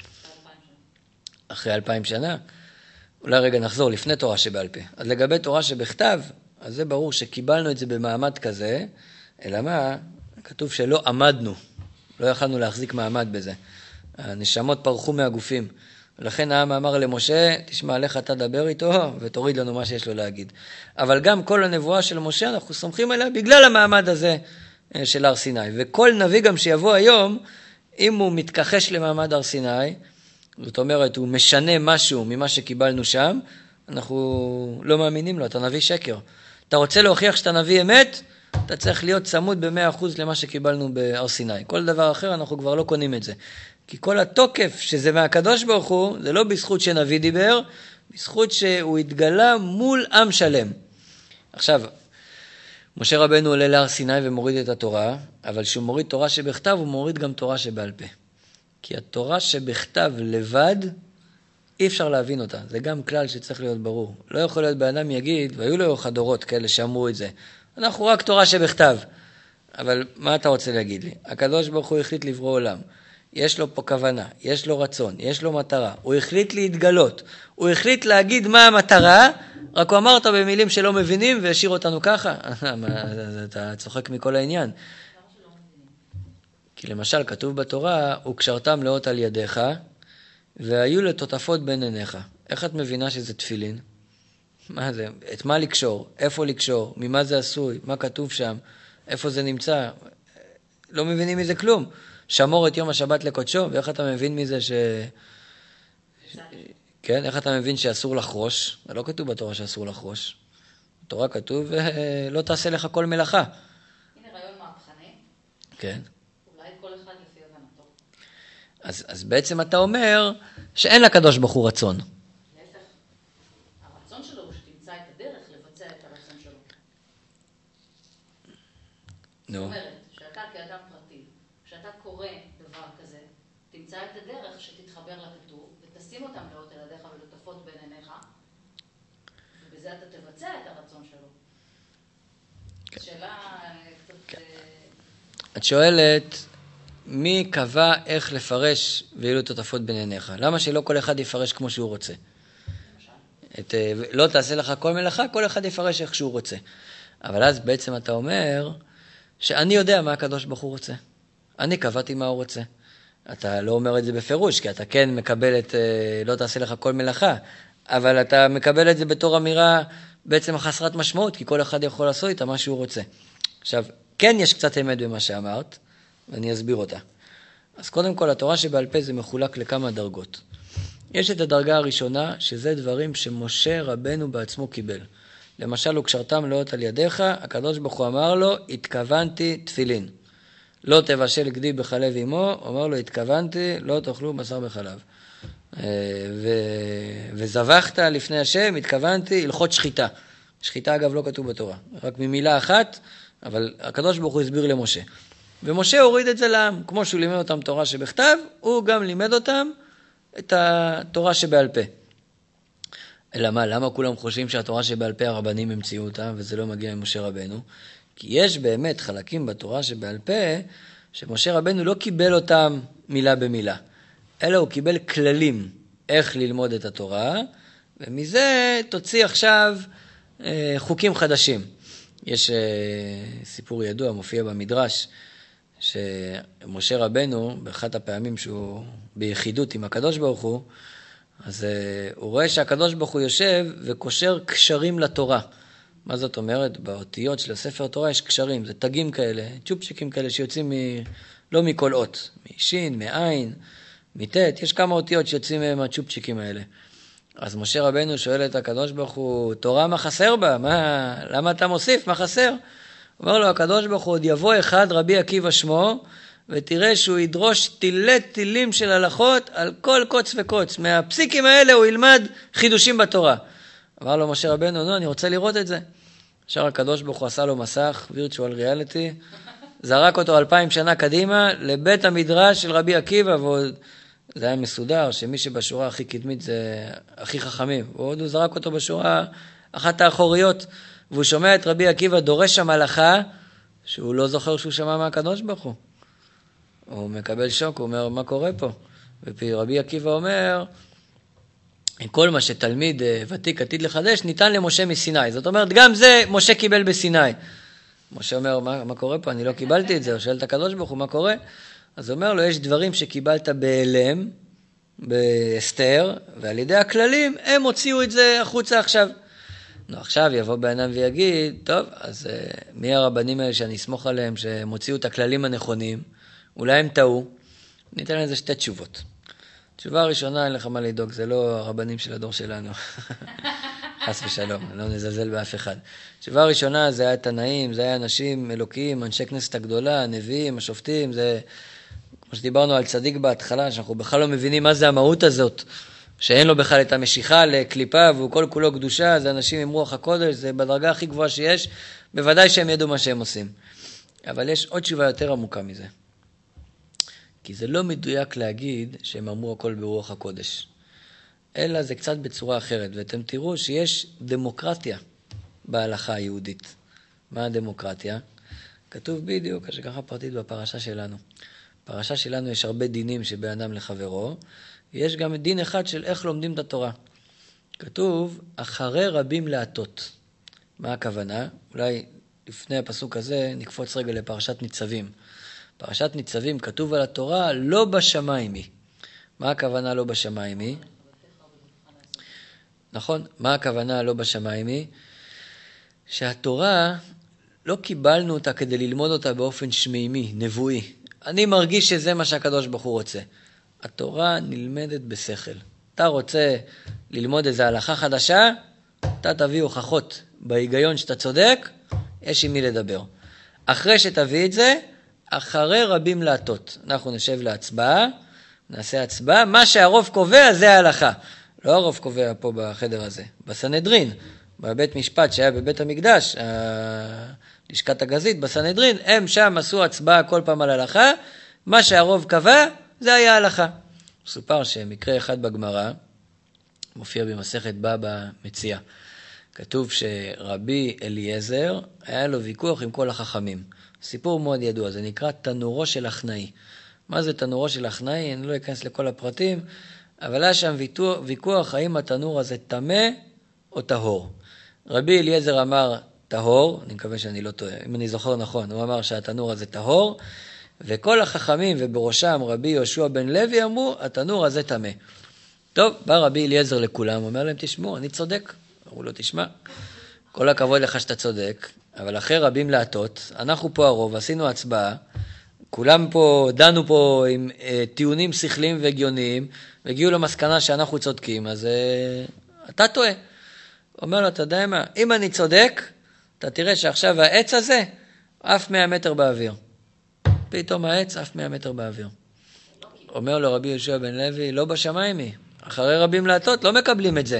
A: אחרי אלפיים שנה. אולי רגע נחזור לפני תורה שבעל פה. אז לגבי תורה שבכתב, אז זה ברור שקיבלנו את זה במעמד כזה, אלא מה? כתוב שלא עמדנו, לא יכלנו להחזיק מעמד בזה. הנשמות פרחו מהגופים. ולכן העם אמר למשה, תשמע, לך אתה דבר איתו ותוריד לנו מה שיש לו להגיד. אבל גם כל הנבואה של משה אנחנו סומכים עליה בגלל המעמד הזה של הר סיני. וכל נביא גם שיבוא היום, אם הוא מתכחש למעמד הר סיני, זאת אומרת, הוא משנה משהו ממה שקיבלנו שם, אנחנו לא מאמינים לו, אתה נביא שקר. אתה רוצה להוכיח שאתה נביא אמת, אתה צריך להיות צמוד ב-מאה אחוז למה שקיבלנו בהר סיני. כל דבר אחר אנחנו כבר לא קונים את זה. כי כל התוקף שזה מהקדוש ברוך הוא, זה לא בזכות שנביא דיבר, בזכות שהוא התגלה מול עם שלם. עכשיו, משה רבנו עולה להר סיני ומוריד את התורה, אבל כשהוא מוריד תורה שבכתב, הוא מוריד גם תורה שבעל פה. כי התורה שבכתב לבד, אי אפשר להבין אותה. זה גם כלל שצריך להיות ברור. לא יכול להיות באדם יגיד, והיו לו חדורות כאלה שאמרו את זה. אנחנו רק תורה שבכתב. אבל מה אתה רוצה להגיד לי? הקדוש ברוך הוא החליט לברוא עולם. יש לו פה כוונה, יש לו רצון, יש לו מטרה. הוא החליט להתגלות. הוא החליט להגיד מה המטרה, רק הוא אמר אותה במילים שלא מבינים והשאיר אותנו ככה. אתה צוחק מכל העניין. כי למשל כתוב בתורה, וקשרתם לאות על ידיך, והיו לטוטפות בין עיניך. איך את מבינה שזה תפילין? מה זה? את מה לקשור? איפה לקשור? ממה זה עשוי? מה כתוב שם? איפה זה נמצא? לא מבינים מזה כלום. שמור את יום השבת לקודשו, ואיך אתה מבין מזה ש... כן, איך אתה מבין שאסור לחרוש? זה לא כתוב בתורה שאסור לחרוש. בתורה כתוב, לא תעשה לך כל מלאכה.
B: הנה רעיון מהפכני.
A: כן.
B: אולי כל אחד לפי הבנתו.
A: אז, אז בעצם אתה אומר שאין לקדוש ברוך הוא רצון.
B: להפך, הרצון שלו הוא שתמצא את הדרך לבצע את הרצון שלו.
A: נו.
B: זאת אומרת, שאתה כאדם פרטי, כשאתה קורא דבר כזה, תמצא את הדרך שתתחבר לכתוב, ותשים אותם לאות על ידיך ולטפות בין עיניך, ובזה אתה תבצע את הרצון שלו.
A: כן.
B: שאלה קצת...
A: כן. את שואלת, מי קבע איך לפרש ואילו תטפות בין עיניך? למה שלא כל אחד יפרש כמו שהוא רוצה? את, לא תעשה לך כל מלאכה, כל אחד יפרש איך שהוא רוצה. אבל אז בעצם אתה אומר שאני יודע מה הקדוש ברוך הוא רוצה. אני קבעתי מה הוא רוצה. אתה לא אומר את זה בפירוש, כי אתה כן מקבל את לא תעשה לך כל מלאכה, אבל אתה מקבל את זה בתור אמירה בעצם חסרת משמעות, כי כל אחד יכול לעשות איתה מה שהוא רוצה. עכשיו, כן יש קצת אמת במה שאמרת, ואני אסביר אותה. אז קודם כל, התורה שבעל פה זה מחולק לכמה דרגות. יש את הדרגה הראשונה, שזה דברים שמשה רבנו בעצמו קיבל. למשל, וקשרתם לאות על ידיך, הקדוש ברוך הוא אמר לו, התכוונתי תפילין. לא תבשל גדי בחלב אמו, אומר לו, התכוונתי, לא תאכלו בשר בחלב. ו... וזבחת לפני השם, התכוונתי, הלכות שחיטה. שחיטה אגב לא כתוב בתורה, רק ממילה אחת, אבל הקדוש ברוך הוא הסביר למשה. ומשה הוריד את זה לעם, כמו שהוא לימד אותם תורה שבכתב, הוא גם לימד אותם את התורה שבעל פה. אלא מה, למה כולם חושבים שהתורה שבעל פה הרבנים המציאו אותה, וזה לא מגיע ממשה רבנו? כי יש באמת חלקים בתורה שבעל פה, שמשה רבנו לא קיבל אותם מילה במילה, אלא הוא קיבל כללים איך ללמוד את התורה, ומזה תוציא עכשיו אה, חוקים חדשים. יש אה, סיפור ידוע, מופיע במדרש, שמשה רבנו, באחת הפעמים שהוא ביחידות עם הקדוש ברוך הוא, אז uh, הוא רואה שהקדוש ברוך הוא יושב וקושר קשרים לתורה. מה זאת אומרת? באותיות של הספר התורה יש קשרים, זה תגים כאלה, צ'ופצ'יקים כאלה שיוצאים מ... לא מכל אות, משין, מעין, מתת, יש כמה אותיות שיוצאים מהצ'ופצ'יקים האלה. אז משה רבנו שואל את הקדוש ברוך הוא, תורה מה חסר בה? מה... למה אתה מוסיף? מה חסר? אומר לו הקדוש ברוך הוא, עוד יבוא אחד רבי עקיבא שמו, ותראה שהוא ידרוש תילי תילים של הלכות על כל קוץ וקוץ. מהפסיקים האלה הוא ילמד חידושים בתורה. אמר לו משה רבנו, נו, אני רוצה לראות את זה. עכשיו הקדוש ברוך הוא עשה לו מסך, virtual reality, זרק אותו אלפיים שנה קדימה לבית המדרש של רבי עקיבא, ועוד זה היה מסודר, שמי שבשורה הכי קדמית זה הכי חכמים, ועוד הוא זרק אותו בשורה אחת האחוריות, והוא שומע את רבי עקיבא דורש שם הלכה, שהוא לא זוכר שהוא שמע מהקדוש ברוך הוא. הוא מקבל שוק, הוא אומר, מה קורה פה? ורבי עקיבא אומר, כל מה שתלמיד ותיק עתיד לחדש, ניתן למשה מסיני. זאת אומרת, גם זה משה קיבל בסיני. משה אומר, מה, מה קורה פה? אני לא קיבלתי את זה. הוא שואל את הקדוש ברוך הוא, מה קורה? אז הוא אומר לו, יש דברים שקיבלת בהלם, בהסתר, ועל ידי הכללים, הם הוציאו את זה החוצה עכשיו. נו, עכשיו יבוא בעינם ויגיד, טוב, אז uh, מי הרבנים האלה שאני אסמוך עליהם, שהם הוציאו את הכללים הנכונים, אולי הם טעו, ניתן לזה שתי תשובות. תשובה הראשונה, אין לך מה לדאוג, זה לא הרבנים של הדור שלנו. חס ושלום, לא נזלזל באף אחד. תשובה הראשונה, זה היה תנאים, זה היה אנשים אלוקיים, אנשי כנסת הגדולה, הנביאים, השופטים, זה, כמו שדיברנו על צדיק בהתחלה, שאנחנו בכלל לא מבינים מה זה המהות הזאת, שאין לו בכלל את המשיכה לקליפה, והוא כל כולו קדושה, זה אנשים עם רוח הקודש, זה בדרגה הכי גבוהה שיש, בוודאי שהם ידעו מה שהם עושים. אבל יש עוד תשובה יותר עמוקה מזה. כי זה לא מדויק להגיד שהם אמרו הכל ברוח הקודש. אלא זה קצת בצורה אחרת, ואתם תראו שיש דמוקרטיה בהלכה היהודית. מה הדמוקרטיה? כתוב בדיוק, השגחה פרטית בפרשה שלנו. בפרשה שלנו יש הרבה דינים שבין אדם לחברו, יש גם דין אחד של איך לומדים את התורה. כתוב, אחרי רבים להטות. מה הכוונה? אולי לפני הפסוק הזה נקפוץ רגע לפרשת ניצבים. פרשת ניצבים כתוב על התורה, לא בשמיים היא. מה הכוונה לא בשמיים היא? נכון, מה הכוונה לא בשמיים היא? שהתורה, לא קיבלנו אותה כדי ללמוד אותה באופן שמימי, נבואי. אני מרגיש שזה מה שהקדוש ברוך הוא רוצה. התורה נלמדת בשכל. אתה רוצה ללמוד איזו הלכה חדשה, אתה תביא הוכחות בהיגיון שאתה צודק, יש עם מי לדבר. אחרי שתביא את זה, אחרי רבים להטות. אנחנו נשב להצבעה, נעשה הצבעה, מה שהרוב קובע זה ההלכה. לא הרוב קובע פה בחדר הזה, בסנהדרין, בבית משפט שהיה בבית המקדש, לשכת הגזית בסנהדרין, הם שם עשו הצבעה כל פעם על הלכה, מה שהרוב קבע זה היה ההלכה. סופר שמקרה אחד בגמרא, מופיע במסכת בבא מציע, כתוב שרבי אליעזר היה לו ויכוח עם כל החכמים. סיפור מאוד ידוע, זה נקרא תנורו של אחנאי. מה זה תנורו של אחנאי? אני לא אכנס לכל הפרטים, אבל היה שם ויכוח האם התנור הזה טמא או טהור. רבי אליעזר אמר טהור, אני מקווה שאני לא טועה, אם אני זוכר נכון, הוא אמר שהתנור הזה טהור, וכל החכמים ובראשם רבי יהושע בן לוי אמרו, התנור הזה טמא. טוב, בא רבי אליעזר לכולם, הוא אומר להם, תשמעו, אני צודק. אמרו לו, תשמע, כל הכבוד לך שאתה צודק, אבל אחרי רבים להטות, אנחנו פה הרוב, עשינו הצבעה, כולם פה, דנו פה עם אה, טיעונים שכליים והגיוניים, והגיעו למסקנה שאנחנו צודקים, אז אה, אתה טועה. אומר לו, אתה יודע מה, אם אני צודק, אתה תראה שעכשיו העץ הזה, אף מאה מטר באוויר. פתאום העץ, אף מאה מטר באוויר. אומר לו רבי יהושע בן לוי, לא בשמיים היא, אחרי רבים להטות, לא מקבלים את זה.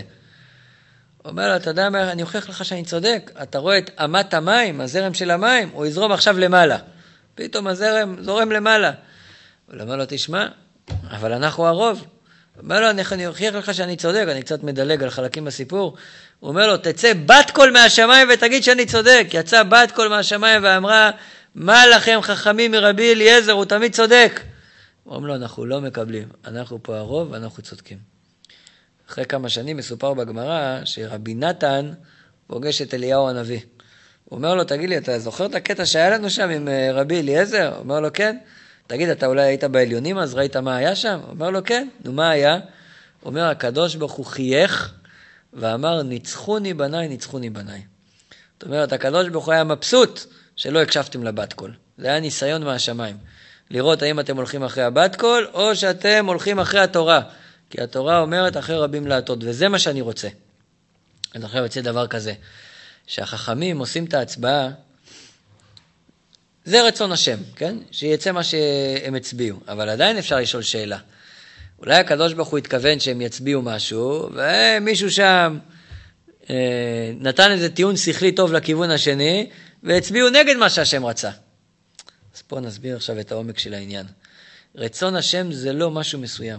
A: אומר לו, אתה יודע מה, אני אוכיח לך שאני צודק, אתה רואה את אמת המים, הזרם של המים, הוא יזרום עכשיו למעלה. פתאום הזרם זורם למעלה. הוא אומר לו, תשמע, אבל אנחנו הרוב. הוא אומר לו, אני אוכיח לך שאני צודק, אני קצת מדלג על חלקים בסיפור. הוא אומר לו, תצא בת קול מהשמיים ותגיד שאני צודק. יצא בת קול מהשמיים ואמרה, מה לכם חכמים מרבי אליעזר, הוא תמיד צודק. אומרים לו, אנחנו לא מקבלים, אנחנו פה הרוב ואנחנו צודקים. אחרי כמה שנים מסופר בגמרא שרבי נתן פוגש את אליהו הנביא. הוא אומר לו, תגיד לי, אתה זוכר את הקטע שהיה לנו שם עם רבי אליעזר? הוא אומר לו, כן. תגיד, אתה אולי היית בעליונים, אז ראית מה היה שם? הוא אומר לו, כן. נו, מה היה? הוא אומר, הקדוש ברוך הוא חייך ואמר, ניצחוני בניי, ניצחוני בניי. זאת אומרת, הקדוש ברוך הוא היה מבסוט שלא הקשבתם לבת קול. זה היה ניסיון מהשמיים. לראות האם אתם הולכים אחרי הבת קול, או שאתם הולכים אחרי התורה. כי התורה אומרת אחרי רבים להטות, וזה מה שאני רוצה. אז עכשיו יוצא דבר כזה, שהחכמים עושים את ההצבעה, זה רצון השם, כן? שיצא מה שהם הצביעו, אבל עדיין אפשר לשאול שאלה. אולי הקדוש ברוך הוא התכוון שהם יצביעו משהו, ומישהו שם אה, נתן איזה טיעון שכלי טוב לכיוון השני, והצביעו נגד מה שהשם רצה. אז פה נסביר עכשיו את העומק של העניין. רצון השם זה לא משהו מסוים.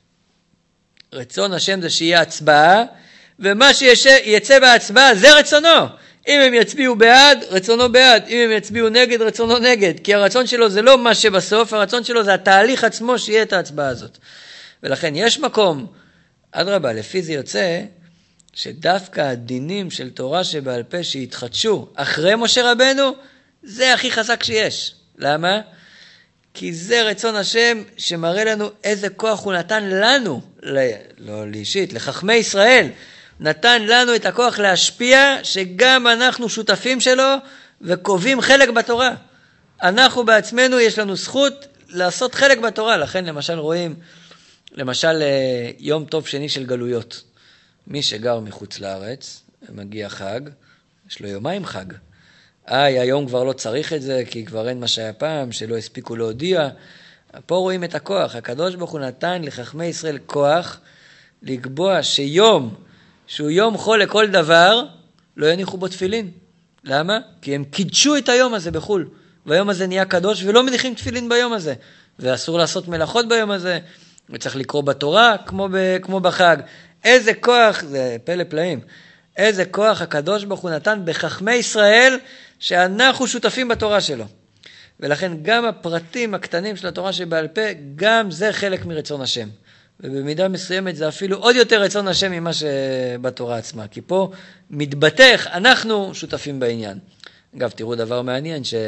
A: רצון השם זה שיהיה הצבעה, ומה שיצא בהצבעה זה רצונו. אם הם יצביעו בעד, רצונו בעד. אם הם יצביעו נגד, רצונו נגד. כי הרצון שלו זה לא מה שבסוף, הרצון שלו זה התהליך עצמו שיהיה את ההצבעה הזאת. ולכן יש מקום, אדרבה, לפי זה יוצא, שדווקא הדינים של תורה שבעל פה שהתחדשו אחרי משה רבנו, זה הכי חזק שיש. למה? כי זה רצון השם שמראה לנו איזה כוח הוא נתן לנו, לא לאישית, לחכמי ישראל, נתן לנו את הכוח להשפיע שגם אנחנו שותפים שלו וקובעים חלק בתורה. אנחנו בעצמנו יש לנו זכות לעשות חלק בתורה, לכן למשל רואים, למשל יום טוב שני של גלויות. מי שגר מחוץ לארץ, מגיע חג, יש לו יומיים חג. איי, היום כבר לא צריך את זה, כי כבר אין מה שהיה פעם, שלא הספיקו להודיע. פה רואים את הכוח. הקדוש ברוך הוא נתן לחכמי ישראל כוח לקבוע שיום, שהוא יום חול לכל דבר, לא יניחו בו תפילין. למה? כי הם קידשו את היום הזה בחול. והיום הזה נהיה קדוש ולא מניחים תפילין ביום הזה. ואסור לעשות מלאכות ביום הזה. וצריך לקרוא בתורה כמו, ב, כמו בחג. איזה כוח, זה פלא פלאים. איזה כוח הקדוש ברוך הוא נתן בחכמי ישראל שאנחנו שותפים בתורה שלו. ולכן גם הפרטים הקטנים של התורה שבעל פה, גם זה חלק מרצון השם. ובמידה מסוימת זה אפילו עוד יותר רצון השם ממה שבתורה עצמה. כי פה מתבטח, אנחנו שותפים בעניין. אגב, תראו דבר מעניין ש...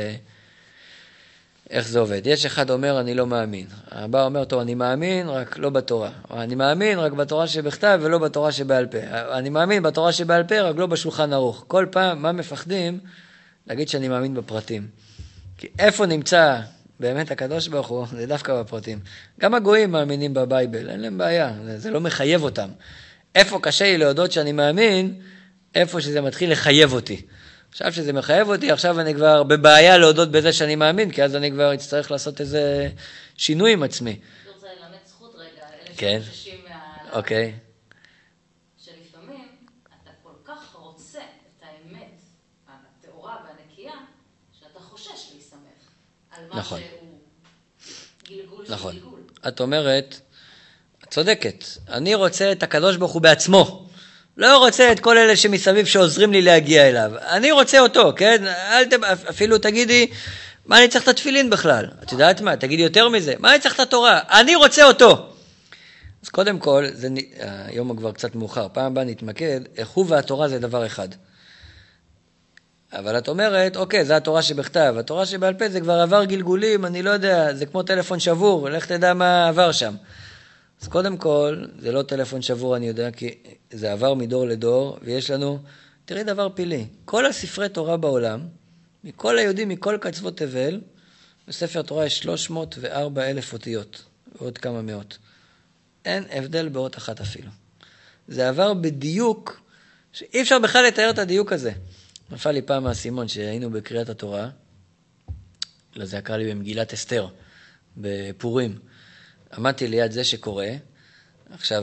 A: איך זה עובד? יש אחד אומר, אני לא מאמין. הבא אומר, טוב, אני מאמין, רק לא בתורה. אני מאמין רק בתורה שבכתב ולא בתורה שבעל פה. אני מאמין בתורה שבעל פה, רק לא בשולחן ערוך. כל פעם, מה מפחדים? להגיד שאני מאמין בפרטים. כי איפה נמצא באמת הקדוש ברוך הוא? זה דווקא בפרטים. גם הגויים מאמינים בבייבל, אין להם בעיה, זה, זה לא מחייב אותם. איפה קשה לי להודות שאני מאמין? איפה שזה מתחיל לחייב אותי. עכשיו שזה מחייב אותי, עכשיו אני כבר בבעיה להודות בזה שאני מאמין, כי אז אני כבר אצטרך לעשות איזה שינוי עם עצמי.
B: אני רוצה ללמד זכות רגע, אלה
A: כן.
B: שחוששים מה...
A: אוקיי.
B: שלפעמים אתה כל כך רוצה את האמת הטהורה והנקייה, שאתה חושש להסתמך על מה
A: נכון.
B: שהוא גלגול
A: נכון.
B: של גלגול. את
A: אומרת, את צודקת, אני רוצה את הקדוש ברוך הוא בעצמו. לא רוצה את כל אלה שמסביב שעוזרים לי להגיע אליו. אני רוצה אותו, כן? אל ת... אפילו תגידי, מה אני צריך את התפילין בכלל? את יודעת מה? תגידי יותר מזה. מה אני צריך את התורה? אני רוצה אותו. אז קודם כל, זה... היום כבר קצת מאוחר. פעם הבאה נתמקד, איך הוא והתורה זה דבר אחד. אבל את אומרת, אוקיי, זה התורה שבכתב. התורה שבעל פה זה כבר עבר גלגולים, אני לא יודע, זה כמו טלפון שבור, לך תדע מה עבר שם. אז קודם כל, זה לא טלפון שבור, אני יודע, כי זה עבר מדור לדור, ויש לנו, תראי דבר פילי, כל הספרי תורה בעולם, מכל היהודים, מכל קצוות תבל, בספר תורה יש שלוש מאות וארבע אלף אותיות, ועוד כמה מאות. אין הבדל באות אחת אפילו. זה עבר בדיוק, שאי אפשר בכלל לתאר את הדיוק הזה. נפל לי פעם מהסימון שהיינו בקריאת התורה, לזה יקרה לי במגילת אסתר, בפורים. עמדתי ליד זה שקורא, עכשיו,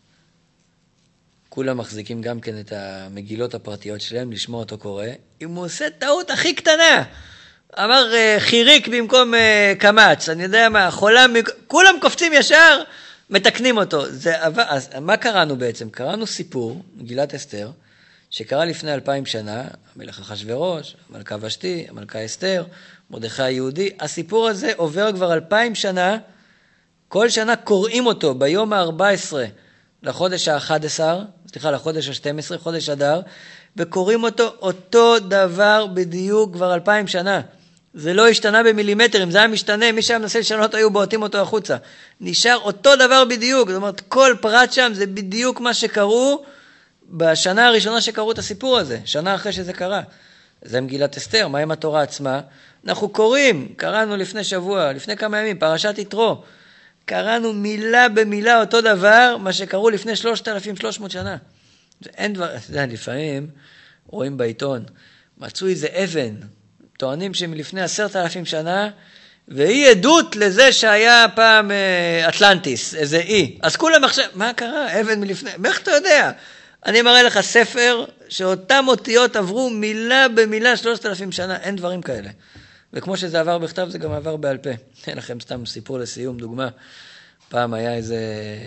A: כולם מחזיקים גם כן את המגילות הפרטיות שלהם, לשמוע אותו קורא, אם הוא עושה טעות הכי קטנה, אמר חיריק במקום קמץ, אני יודע מה, חולם, כולם קופצים ישר, מתקנים אותו. זה, אז מה קראנו בעצם? קראנו סיפור, מגילת אסתר, שקרה לפני אלפיים שנה, המלך אחשוורוש, המלכה ושתי, המלכה אסתר, מרדכי היהודי. הסיפור הזה עובר כבר אלפיים שנה, כל שנה קוראים אותו ביום ה-ארבע עשרה לחודש ה-אחד עשר, סליחה, לחודש ה-שתים עשרה, חודש אדר, וקוראים אותו אותו דבר בדיוק כבר אלפיים שנה. זה לא השתנה במילימטר, אם זה היה משתנה, מי שהיה מנסה לשנות היו בועטים אותו החוצה. נשאר אותו דבר בדיוק, זאת אומרת, כל פרט שם זה בדיוק מה שקראו בשנה הראשונה שקראו את הסיפור הזה, שנה אחרי שזה קרה. זה מגילת אסתר, מה עם התורה עצמה? אנחנו קוראים, קראנו לפני שבוע, לפני כמה ימים, פרשת יתרו. קראנו מילה במילה אותו דבר, מה שקראו לפני שלושת אלפים ושלוש מאות שנה. זה אין דבר, זה לפעמים רואים בעיתון, מצאו איזה אבן, טוענים שמלפני עשרת אלפים שנה, והיא עדות לזה שהיה פעם אטלנטיס, איזה אי. אז כולם עכשיו, מה קרה? אבן מלפני, איך אתה יודע? אני מראה לך ספר שאותם אותיות עברו מילה במילה שלושת אלפים שנה, אין דברים כאלה. וכמו שזה עבר בכתב, זה גם עבר בעל פה. אין לכם סתם סיפור לסיום, דוגמה. פעם היה איזה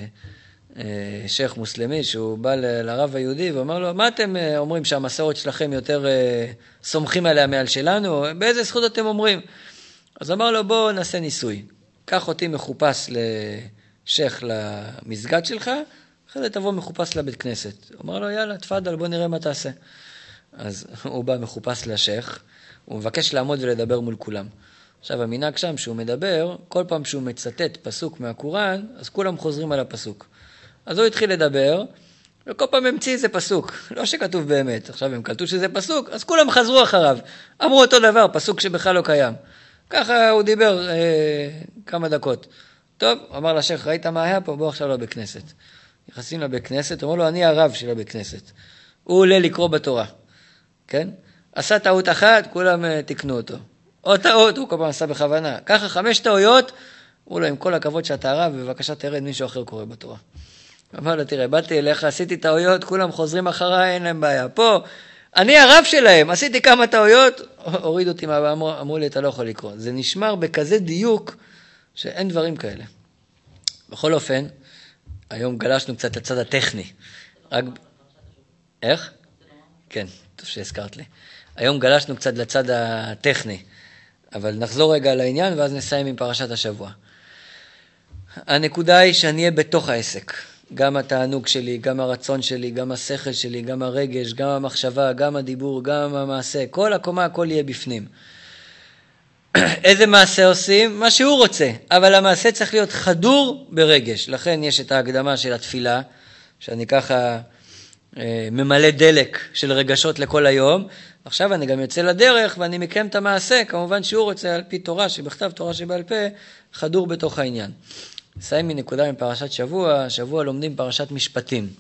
A: אה, שייך מוסלמי שהוא בא ל- לרב היהודי ואומר לו, מה אתם אה, אומרים שהמסורת שלכם יותר אה, סומכים עליה מעל שלנו? באיזה זכות אתם אומרים? אז אמר לו, בוא נעשה ניסוי. קח אותי מחופש לשייך למסגד שלך, אחרי זה תבוא מחופש לבית כנסת. הוא אמר לו, יאללה, תפדל, בוא נראה מה תעשה. אז הוא בא מחופש לשייך, הוא מבקש לעמוד ולדבר מול כולם. עכשיו, המנהג שם שהוא מדבר, כל פעם שהוא מצטט פסוק מהקוראן, אז כולם חוזרים על הפסוק. אז הוא התחיל לדבר, וכל פעם המציא איזה פסוק, לא שכתוב באמת. עכשיו הם קלטו שזה פסוק, אז כולם חזרו אחריו. אמרו אותו דבר, פסוק שבכלל לא קיים. ככה הוא דיבר אה, כמה דקות. טוב, אמר לשייך, ראית מה היה פה? בוא עכשיו לבית כנסת. נכנסים לבית כנסת, אמרו לו, אני הרב של הבית כנסת. הוא עולה לקרוא בתורה. כן? עשה טעות אחת, כולם תקנו אותו. עוד טעות, הוא כל פעם עשה בכוונה. ככה חמש טעויות, הוא לא, עם כל הכבוד שאתה הרב, בבקשה תרד מישהו אחר קורא בתורה. אמר לו, תראה, באתי אליך, עשיתי טעויות, כולם חוזרים אחריי, אין להם בעיה. פה, אני הרב שלהם, עשיתי כמה טעויות, הורידו אותי, אמרו, אמרו לי, אתה לא יכול לקרוא. זה נשמר בכזה דיוק, שאין דברים כאלה. בכל אופן, היום גלשנו קצת לצד הטכני. רק... איך? כן, טוב שהזכרת לי. היום גלשנו קצת לצד הטכני, אבל נחזור רגע לעניין ואז נסיים עם פרשת השבוע. הנקודה היא שאני אהיה בתוך העסק. גם התענוג שלי, גם הרצון שלי, גם השכל שלי, גם הרגש, גם המחשבה, גם הדיבור, גם המעשה. כל הקומה, הכל יהיה בפנים. איזה מעשה עושים? מה שהוא רוצה. אבל המעשה צריך להיות חדור ברגש. לכן יש את ההקדמה של התפילה, שאני ככה ממלא דלק של רגשות לכל היום. עכשיו אני גם יוצא לדרך ואני מקיים את המעשה, כמובן שהוא רוצה על פי תורה שבכתב, תורה שבעל פה, חדור בתוך העניין. נסיים מנקודה מפרשת שבוע, שבוע לומדים פרשת משפטים.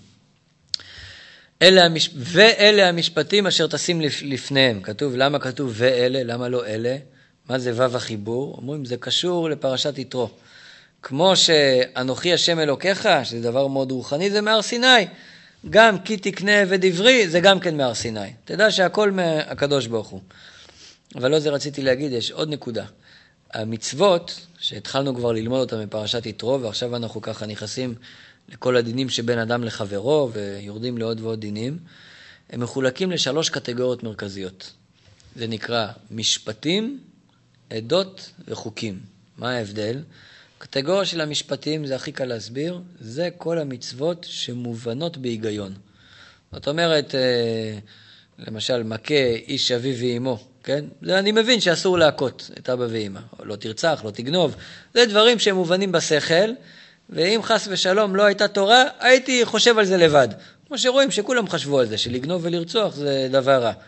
A: אלה המש... ואלה המשפטים אשר תשים לפניהם. כתוב, למה כתוב ואלה, למה לא אלה? מה זה וו החיבור? אומרים, זה קשור לפרשת יתרו. כמו שאנוכי השם אלוקיך, שזה דבר מאוד רוחני, זה מהר סיני. גם כי תקנה ודברי, זה גם כן מהר סיני. תדע שהכל מהקדוש ברוך הוא. אבל לא זה רציתי להגיד, יש עוד נקודה. המצוות, שהתחלנו כבר ללמוד אותם מפרשת יתרו, ועכשיו אנחנו ככה נכנסים לכל הדינים שבין אדם לחברו, ויורדים לעוד ועוד דינים, הם מחולקים לשלוש קטגוריות מרכזיות. זה נקרא משפטים, עדות וחוקים. מה ההבדל? הקטגוריה של המשפטים, זה הכי קל להסביר, זה כל המצוות שמובנות בהיגיון. זאת אומרת, למשל, מכה איש אביו ואימו, כן? זה אני מבין שאסור להכות את אבא ואמא, לא תרצח, לא תגנוב. זה דברים שהם מובנים בשכל, ואם חס ושלום לא הייתה תורה, הייתי חושב על זה לבד. כמו שרואים שכולם חשבו על זה, שלגנוב ולרצוח זה דבר רע.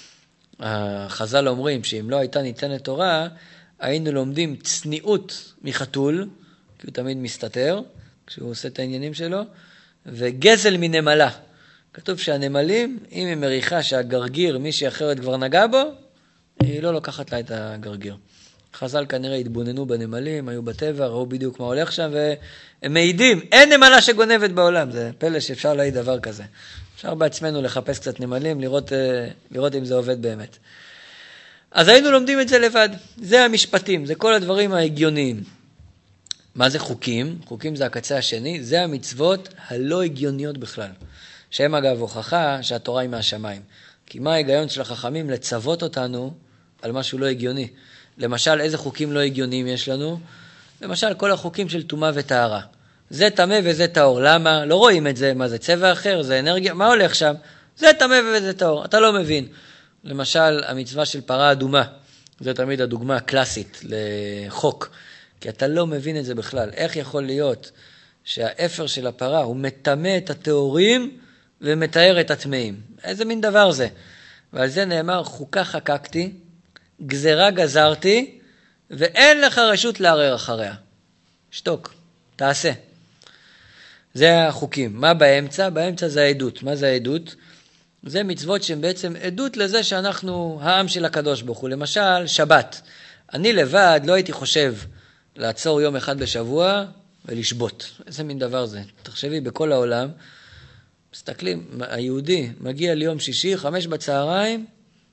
A: החז"ל אומרים שאם לא הייתה ניתנת תורה, היינו לומדים צניעות מחתול, כי הוא תמיד מסתתר, כשהוא עושה את העניינים שלו, וגזל מנמלה. כתוב שהנמלים, אם היא מריחה שהגרגיר, מישהי אחרת כבר נגע בו, היא לא לוקחת לה את הגרגיר. חז"ל כנראה התבוננו בנמלים, היו בטבע, ראו בדיוק מה הולך שם, והם מעידים, אין נמלה שגונבת בעולם. זה פלא שאפשר להעיד דבר כזה. אפשר בעצמנו לחפש קצת נמלים, לראות, לראות אם זה עובד באמת. אז היינו לומדים את זה לבד. זה המשפטים, זה כל הדברים ההגיוניים. מה זה חוקים? חוקים זה הקצה השני, זה המצוות הלא הגיוניות בכלל. שהם אגב הוכחה שהתורה היא מהשמיים. כי מה ההיגיון של החכמים לצוות אותנו על משהו לא הגיוני? למשל, איזה חוקים לא הגיוניים יש לנו? למשל, כל החוקים של טומאה וטהרה. זה טמא וזה טהור. למה? לא רואים את זה. מה זה? צבע אחר? זה אנרגיה? מה הולך שם? זה טמא וזה טהור. אתה לא מבין. למשל, המצווה של פרה אדומה. זו תמיד הדוגמה הקלאסית לחוק. כי אתה לא מבין את זה בכלל. איך יכול להיות שהאפר של הפרה הוא מטמא את הטהורים ומתאר את הטמאים? איזה מין דבר זה? ועל זה נאמר, חוקה חקקתי, גזרה גזרתי, ואין לך רשות לערער אחריה. שתוק, תעשה. זה החוקים. מה באמצע? באמצע זה העדות. מה זה העדות? זה מצוות שהן בעצם עדות לזה שאנחנו העם של הקדוש ברוך הוא. למשל, שבת. אני לבד לא הייתי חושב לעצור יום אחד בשבוע ולשבות. איזה מין דבר זה? תחשבי, בכל העולם, מסתכלים, היהודי מגיע ליום שישי, חמש בצהריים,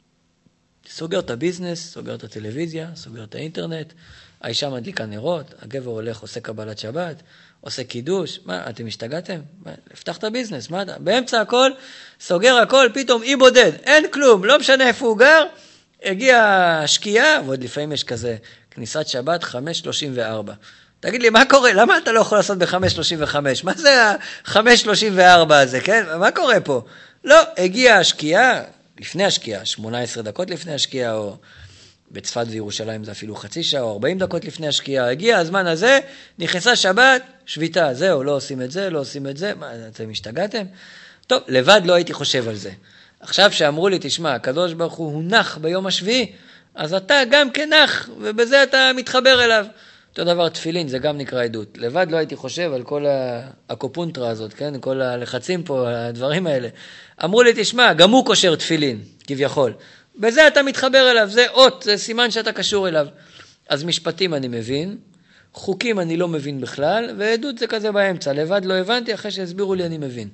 A: סוגר את הביזנס, סוגר את הטלוויזיה, סוגר את האינטרנט, האישה מדליקה נרות, הגבר הולך, עושה קבלת שבת, עושה קידוש. מה, אתם השתגעתם? לפתח את הביזנס, מה אתה? באמצע הכל, סוגר הכל, פתאום אי בודד, אין כלום, לא משנה איפה הוא גר, הגיע השקיעה, ועוד לפעמים יש כזה, כניסת שבת חמש שלושים וארבע. תגיד לי, מה קורה? למה אתה לא יכול לעשות ב-חמש שלושים וחמש? מה זה ה-חמש שלושים וארבע הזה, כן? מה קורה פה? לא, הגיע השקיעה, לפני השקיעה, שמונה עשרה דקות לפני השקיעה, או בצפת וירושלים זה אפילו חצי שעה, או ארבעים דקות לפני השקיעה, הגיע הזמן הזה, נכנסה שבת, שביתה, זהו, לא עושים את זה, לא עושים את זה, מה, אתם השתגעתם? טוב, לבד לא הייתי חושב על זה. עכשיו שאמרו לי, תשמע, הקדוש ברוך הוא הונח ביום השביעי, אז אתה גם כנח, ובזה אתה מתחבר אליו. אותו דבר תפילין, זה גם נקרא עדות. לבד לא הייתי חושב על כל הקופונטרה הזאת, כן? כל הלחצים פה, הדברים האלה. אמרו לי, תשמע, גם הוא קושר תפילין, כביכול. בזה אתה מתחבר אליו, זה אות, זה סימן שאתה קשור אליו. אז משפטים אני מבין, חוקים אני לא מבין בכלל, ועדות זה כזה באמצע. לבד לא הבנתי, אחרי שהסבירו לי אני מבין.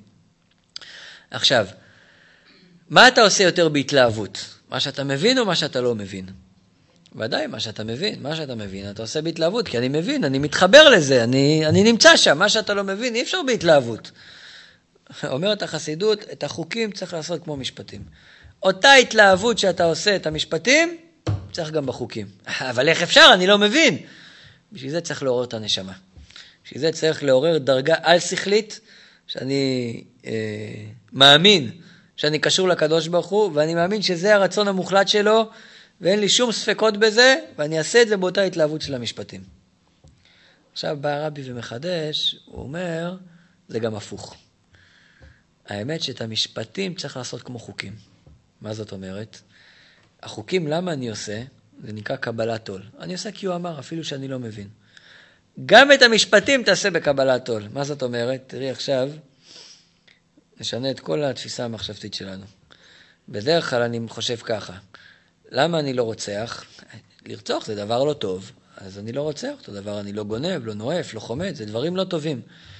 A: עכשיו, מה אתה עושה יותר בהתלהבות? מה שאתה מבין או מה שאתה לא מבין? ודאי, מה שאתה מבין, מה שאתה מבין, אתה עושה בהתלהבות, כי אני מבין, אני מתחבר לזה, אני, אני נמצא שם, מה שאתה לא מבין, אי אפשר בהתלהבות. אומרת החסידות, את החוקים צריך לעשות כמו משפטים. אותה התלהבות שאתה עושה את המשפטים, צריך גם בחוקים. אבל איך אפשר? אני לא מבין. בשביל זה צריך לעורר את הנשמה. בשביל זה צריך לעורר דרגה על שכלית, שאני אה, מאמין, שאני קשור לקדוש ברוך הוא, ואני מאמין שזה הרצון המוחלט שלו, ואין לי שום ספקות בזה, ואני אעשה את זה באותה התלהבות של המשפטים. עכשיו בא הרבי ומחדש, הוא אומר, זה גם הפוך. האמת שאת המשפטים צריך לעשות כמו חוקים. מה זאת אומרת? החוקים, למה אני עושה? זה נקרא קבלת עול. אני עושה כי הוא אמר, אפילו שאני לא מבין. גם את המשפטים תעשה בקבלת עול. מה זאת אומרת? תראי עכשיו, נשנה את כל התפיסה המחשבתית שלנו. בדרך כלל אני חושב ככה, למה אני לא רוצח? לרצוח זה דבר לא טוב, אז אני לא רוצח, אותו דבר אני לא גונב, לא נואף, לא חומד, זה דברים לא טובים.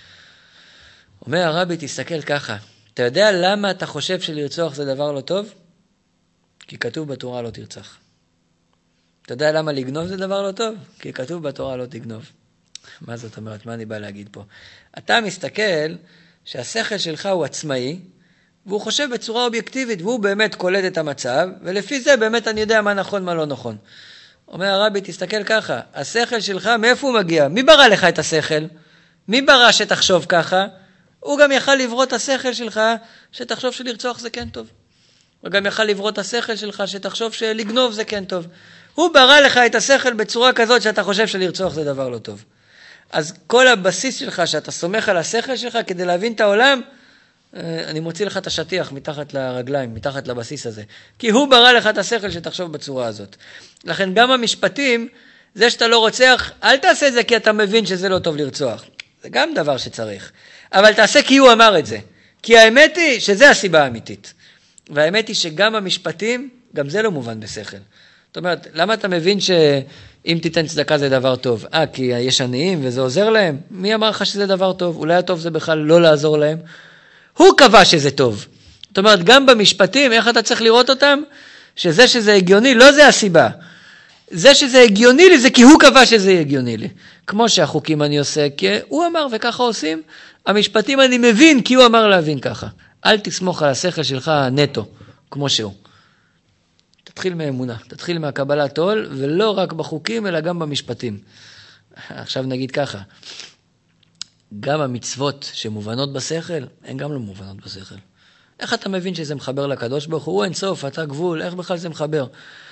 A: אומר הרבי, תסתכל ככה, אתה יודע למה אתה חושב שלרצוח זה דבר לא טוב? כי כתוב בתורה לא תרצח. אתה יודע למה לגנוב זה דבר לא טוב? כי כתוב בתורה לא תגנוב. מה זאת אומרת? מה אני בא להגיד פה? אתה מסתכל שהשכל שלך הוא עצמאי, והוא חושב בצורה אובייקטיבית, והוא באמת קולט את המצב, ולפי זה באמת אני יודע מה נכון, מה לא נכון. אומר הרבי, תסתכל ככה, השכל שלך, מאיפה הוא מגיע? מי ברא לך את השכל? מי ברא שתחשוב ככה? הוא גם יכל לברוא את השכל שלך, שתחשוב שלרצוח זה כן טוב. הוא גם יכל לברוא את השכל שלך, שתחשוב שלגנוב זה כן טוב. הוא ברא לך את השכל בצורה כזאת, שאתה חושב שלרצוח זה דבר לא טוב. אז כל הבסיס שלך, שאתה סומך על השכל שלך, כדי להבין את העולם, אני מוציא לך את השטיח מתחת לרגליים, מתחת לבסיס הזה. כי הוא ברא לך את השכל שתחשוב בצורה הזאת. לכן גם המשפטים, זה שאתה לא רוצח, אל תעשה את זה כי אתה מבין שזה לא טוב לרצוח. זה גם דבר שצריך. אבל תעשה כי הוא אמר את זה. כי האמת היא שזה הסיבה האמיתית. והאמת היא שגם המשפטים, גם זה לא מובן בשכל. זאת אומרת, למה אתה מבין שאם תיתן צדקה זה דבר טוב? אה, כי יש עניים וזה עוזר להם? מי אמר לך שזה דבר טוב? אולי הטוב זה בכלל לא לעזור להם? הוא קבע שזה טוב. זאת אומרת, גם במשפטים, איך אתה צריך לראות אותם? שזה שזה הגיוני, לא זה הסיבה. זה שזה הגיוני לי, זה כי הוא קבע שזה הגיוני לי. כמו שהחוקים אני עושה, כי הוא אמר וככה עושים. המשפטים אני מבין, כי הוא אמר להבין ככה. אל תסמוך על השכל שלך נטו, כמו שהוא. תתחיל מאמונה, תתחיל מהקבלת עול, ולא רק בחוקים, אלא גם במשפטים. עכשיו נגיד ככה, גם המצוות שמובנות בשכל, הן גם לא מובנות בשכל. איך אתה מבין שזה מחבר לקדוש ברוך הוא? הוא אין סוף, אתה גבול, איך בכלל זה מחבר?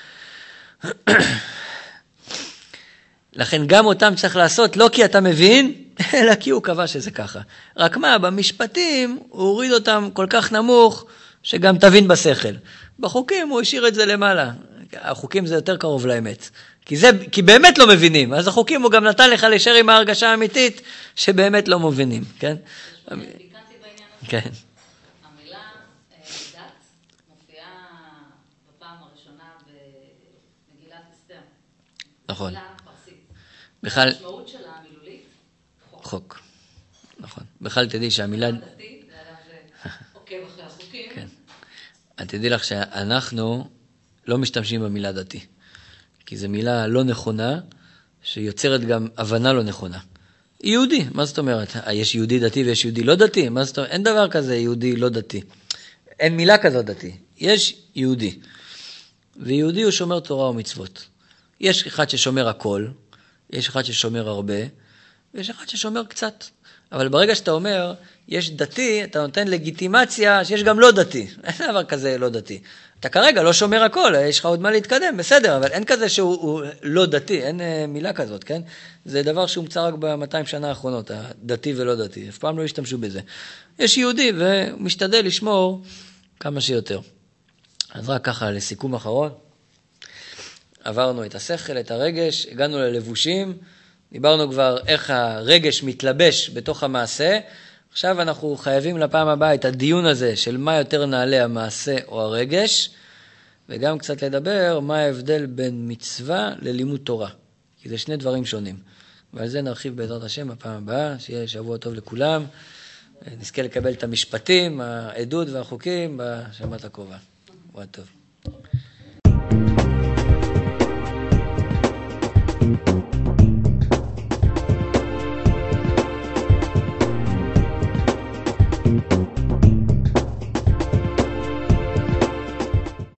A: לכן גם אותם צריך לעשות, לא כי אתה מבין, אלא כי הוא קבע שזה ככה. רק מה, במשפטים הוא הוריד אותם כל כך נמוך, שגם תבין בשכל. בחוקים הוא השאיר את זה למעלה. החוקים זה יותר קרוב לאמת. כי, זה, כי באמת לא מבינים. אז החוקים הוא גם נתן לך לשאר עם ההרגשה האמיתית, שבאמת לא מבינים. כן?
B: פיקנטי בעניין הזה.
A: כן.
B: המילה דת מופיעה בפעם הראשונה במגילת אסתר.
A: נכון.
B: מילה פרסית.
A: בכלל...
B: המשמעות שלה המילולית, חוק.
A: חוק. נכון. בכלל תדעי שהמילה...
B: דתי, זה אדם שעוקב אחרי החוקים.
A: כן. את תדעי לך שאנחנו לא משתמשים במילה דתי. כי זו מילה לא נכונה, שיוצרת גם הבנה לא נכונה. יהודי, מה זאת אומרת? יש יהודי דתי ויש יהודי לא דתי? מה זאת אומרת? אין דבר כזה יהודי לא דתי. אין מילה כזאת דתי. יש יהודי. ויהודי הוא שומר תורה ומצוות. יש אחד ששומר הכל, יש אחד ששומר הרבה, ויש אחד ששומר קצת. אבל ברגע שאתה אומר, יש דתי, אתה נותן לגיטימציה שיש גם לא דתי. אין דבר כזה לא דתי. אתה כרגע לא שומר הכל, יש לך עוד מה להתקדם, בסדר, אבל אין כזה שהוא לא דתי, אין מילה כזאת, כן? זה דבר שהומצא רק ב-מאתיים שנה האחרונות, הדתי ולא דתי, אף פעם לא השתמשו בזה. יש יהודי ומשתדל לשמור כמה שיותר. אז רק ככה לסיכום אחרון, עברנו את השכל, את הרגש, הגענו ללבושים, דיברנו כבר איך הרגש מתלבש בתוך המעשה, עכשיו אנחנו חייבים לפעם הבאה את הדיון הזה של מה יותר נעלה, המעשה או הרגש, וגם קצת לדבר מה ההבדל בין מצווה ללימוד תורה, כי זה שני דברים שונים. ועל זה נרחיב בעזרת השם בפעם הבאה, שיהיה שבוע טוב לכולם, נזכה לקבל את המשפטים, העדות והחוקים בשבת הקרובה. שבוע טוב.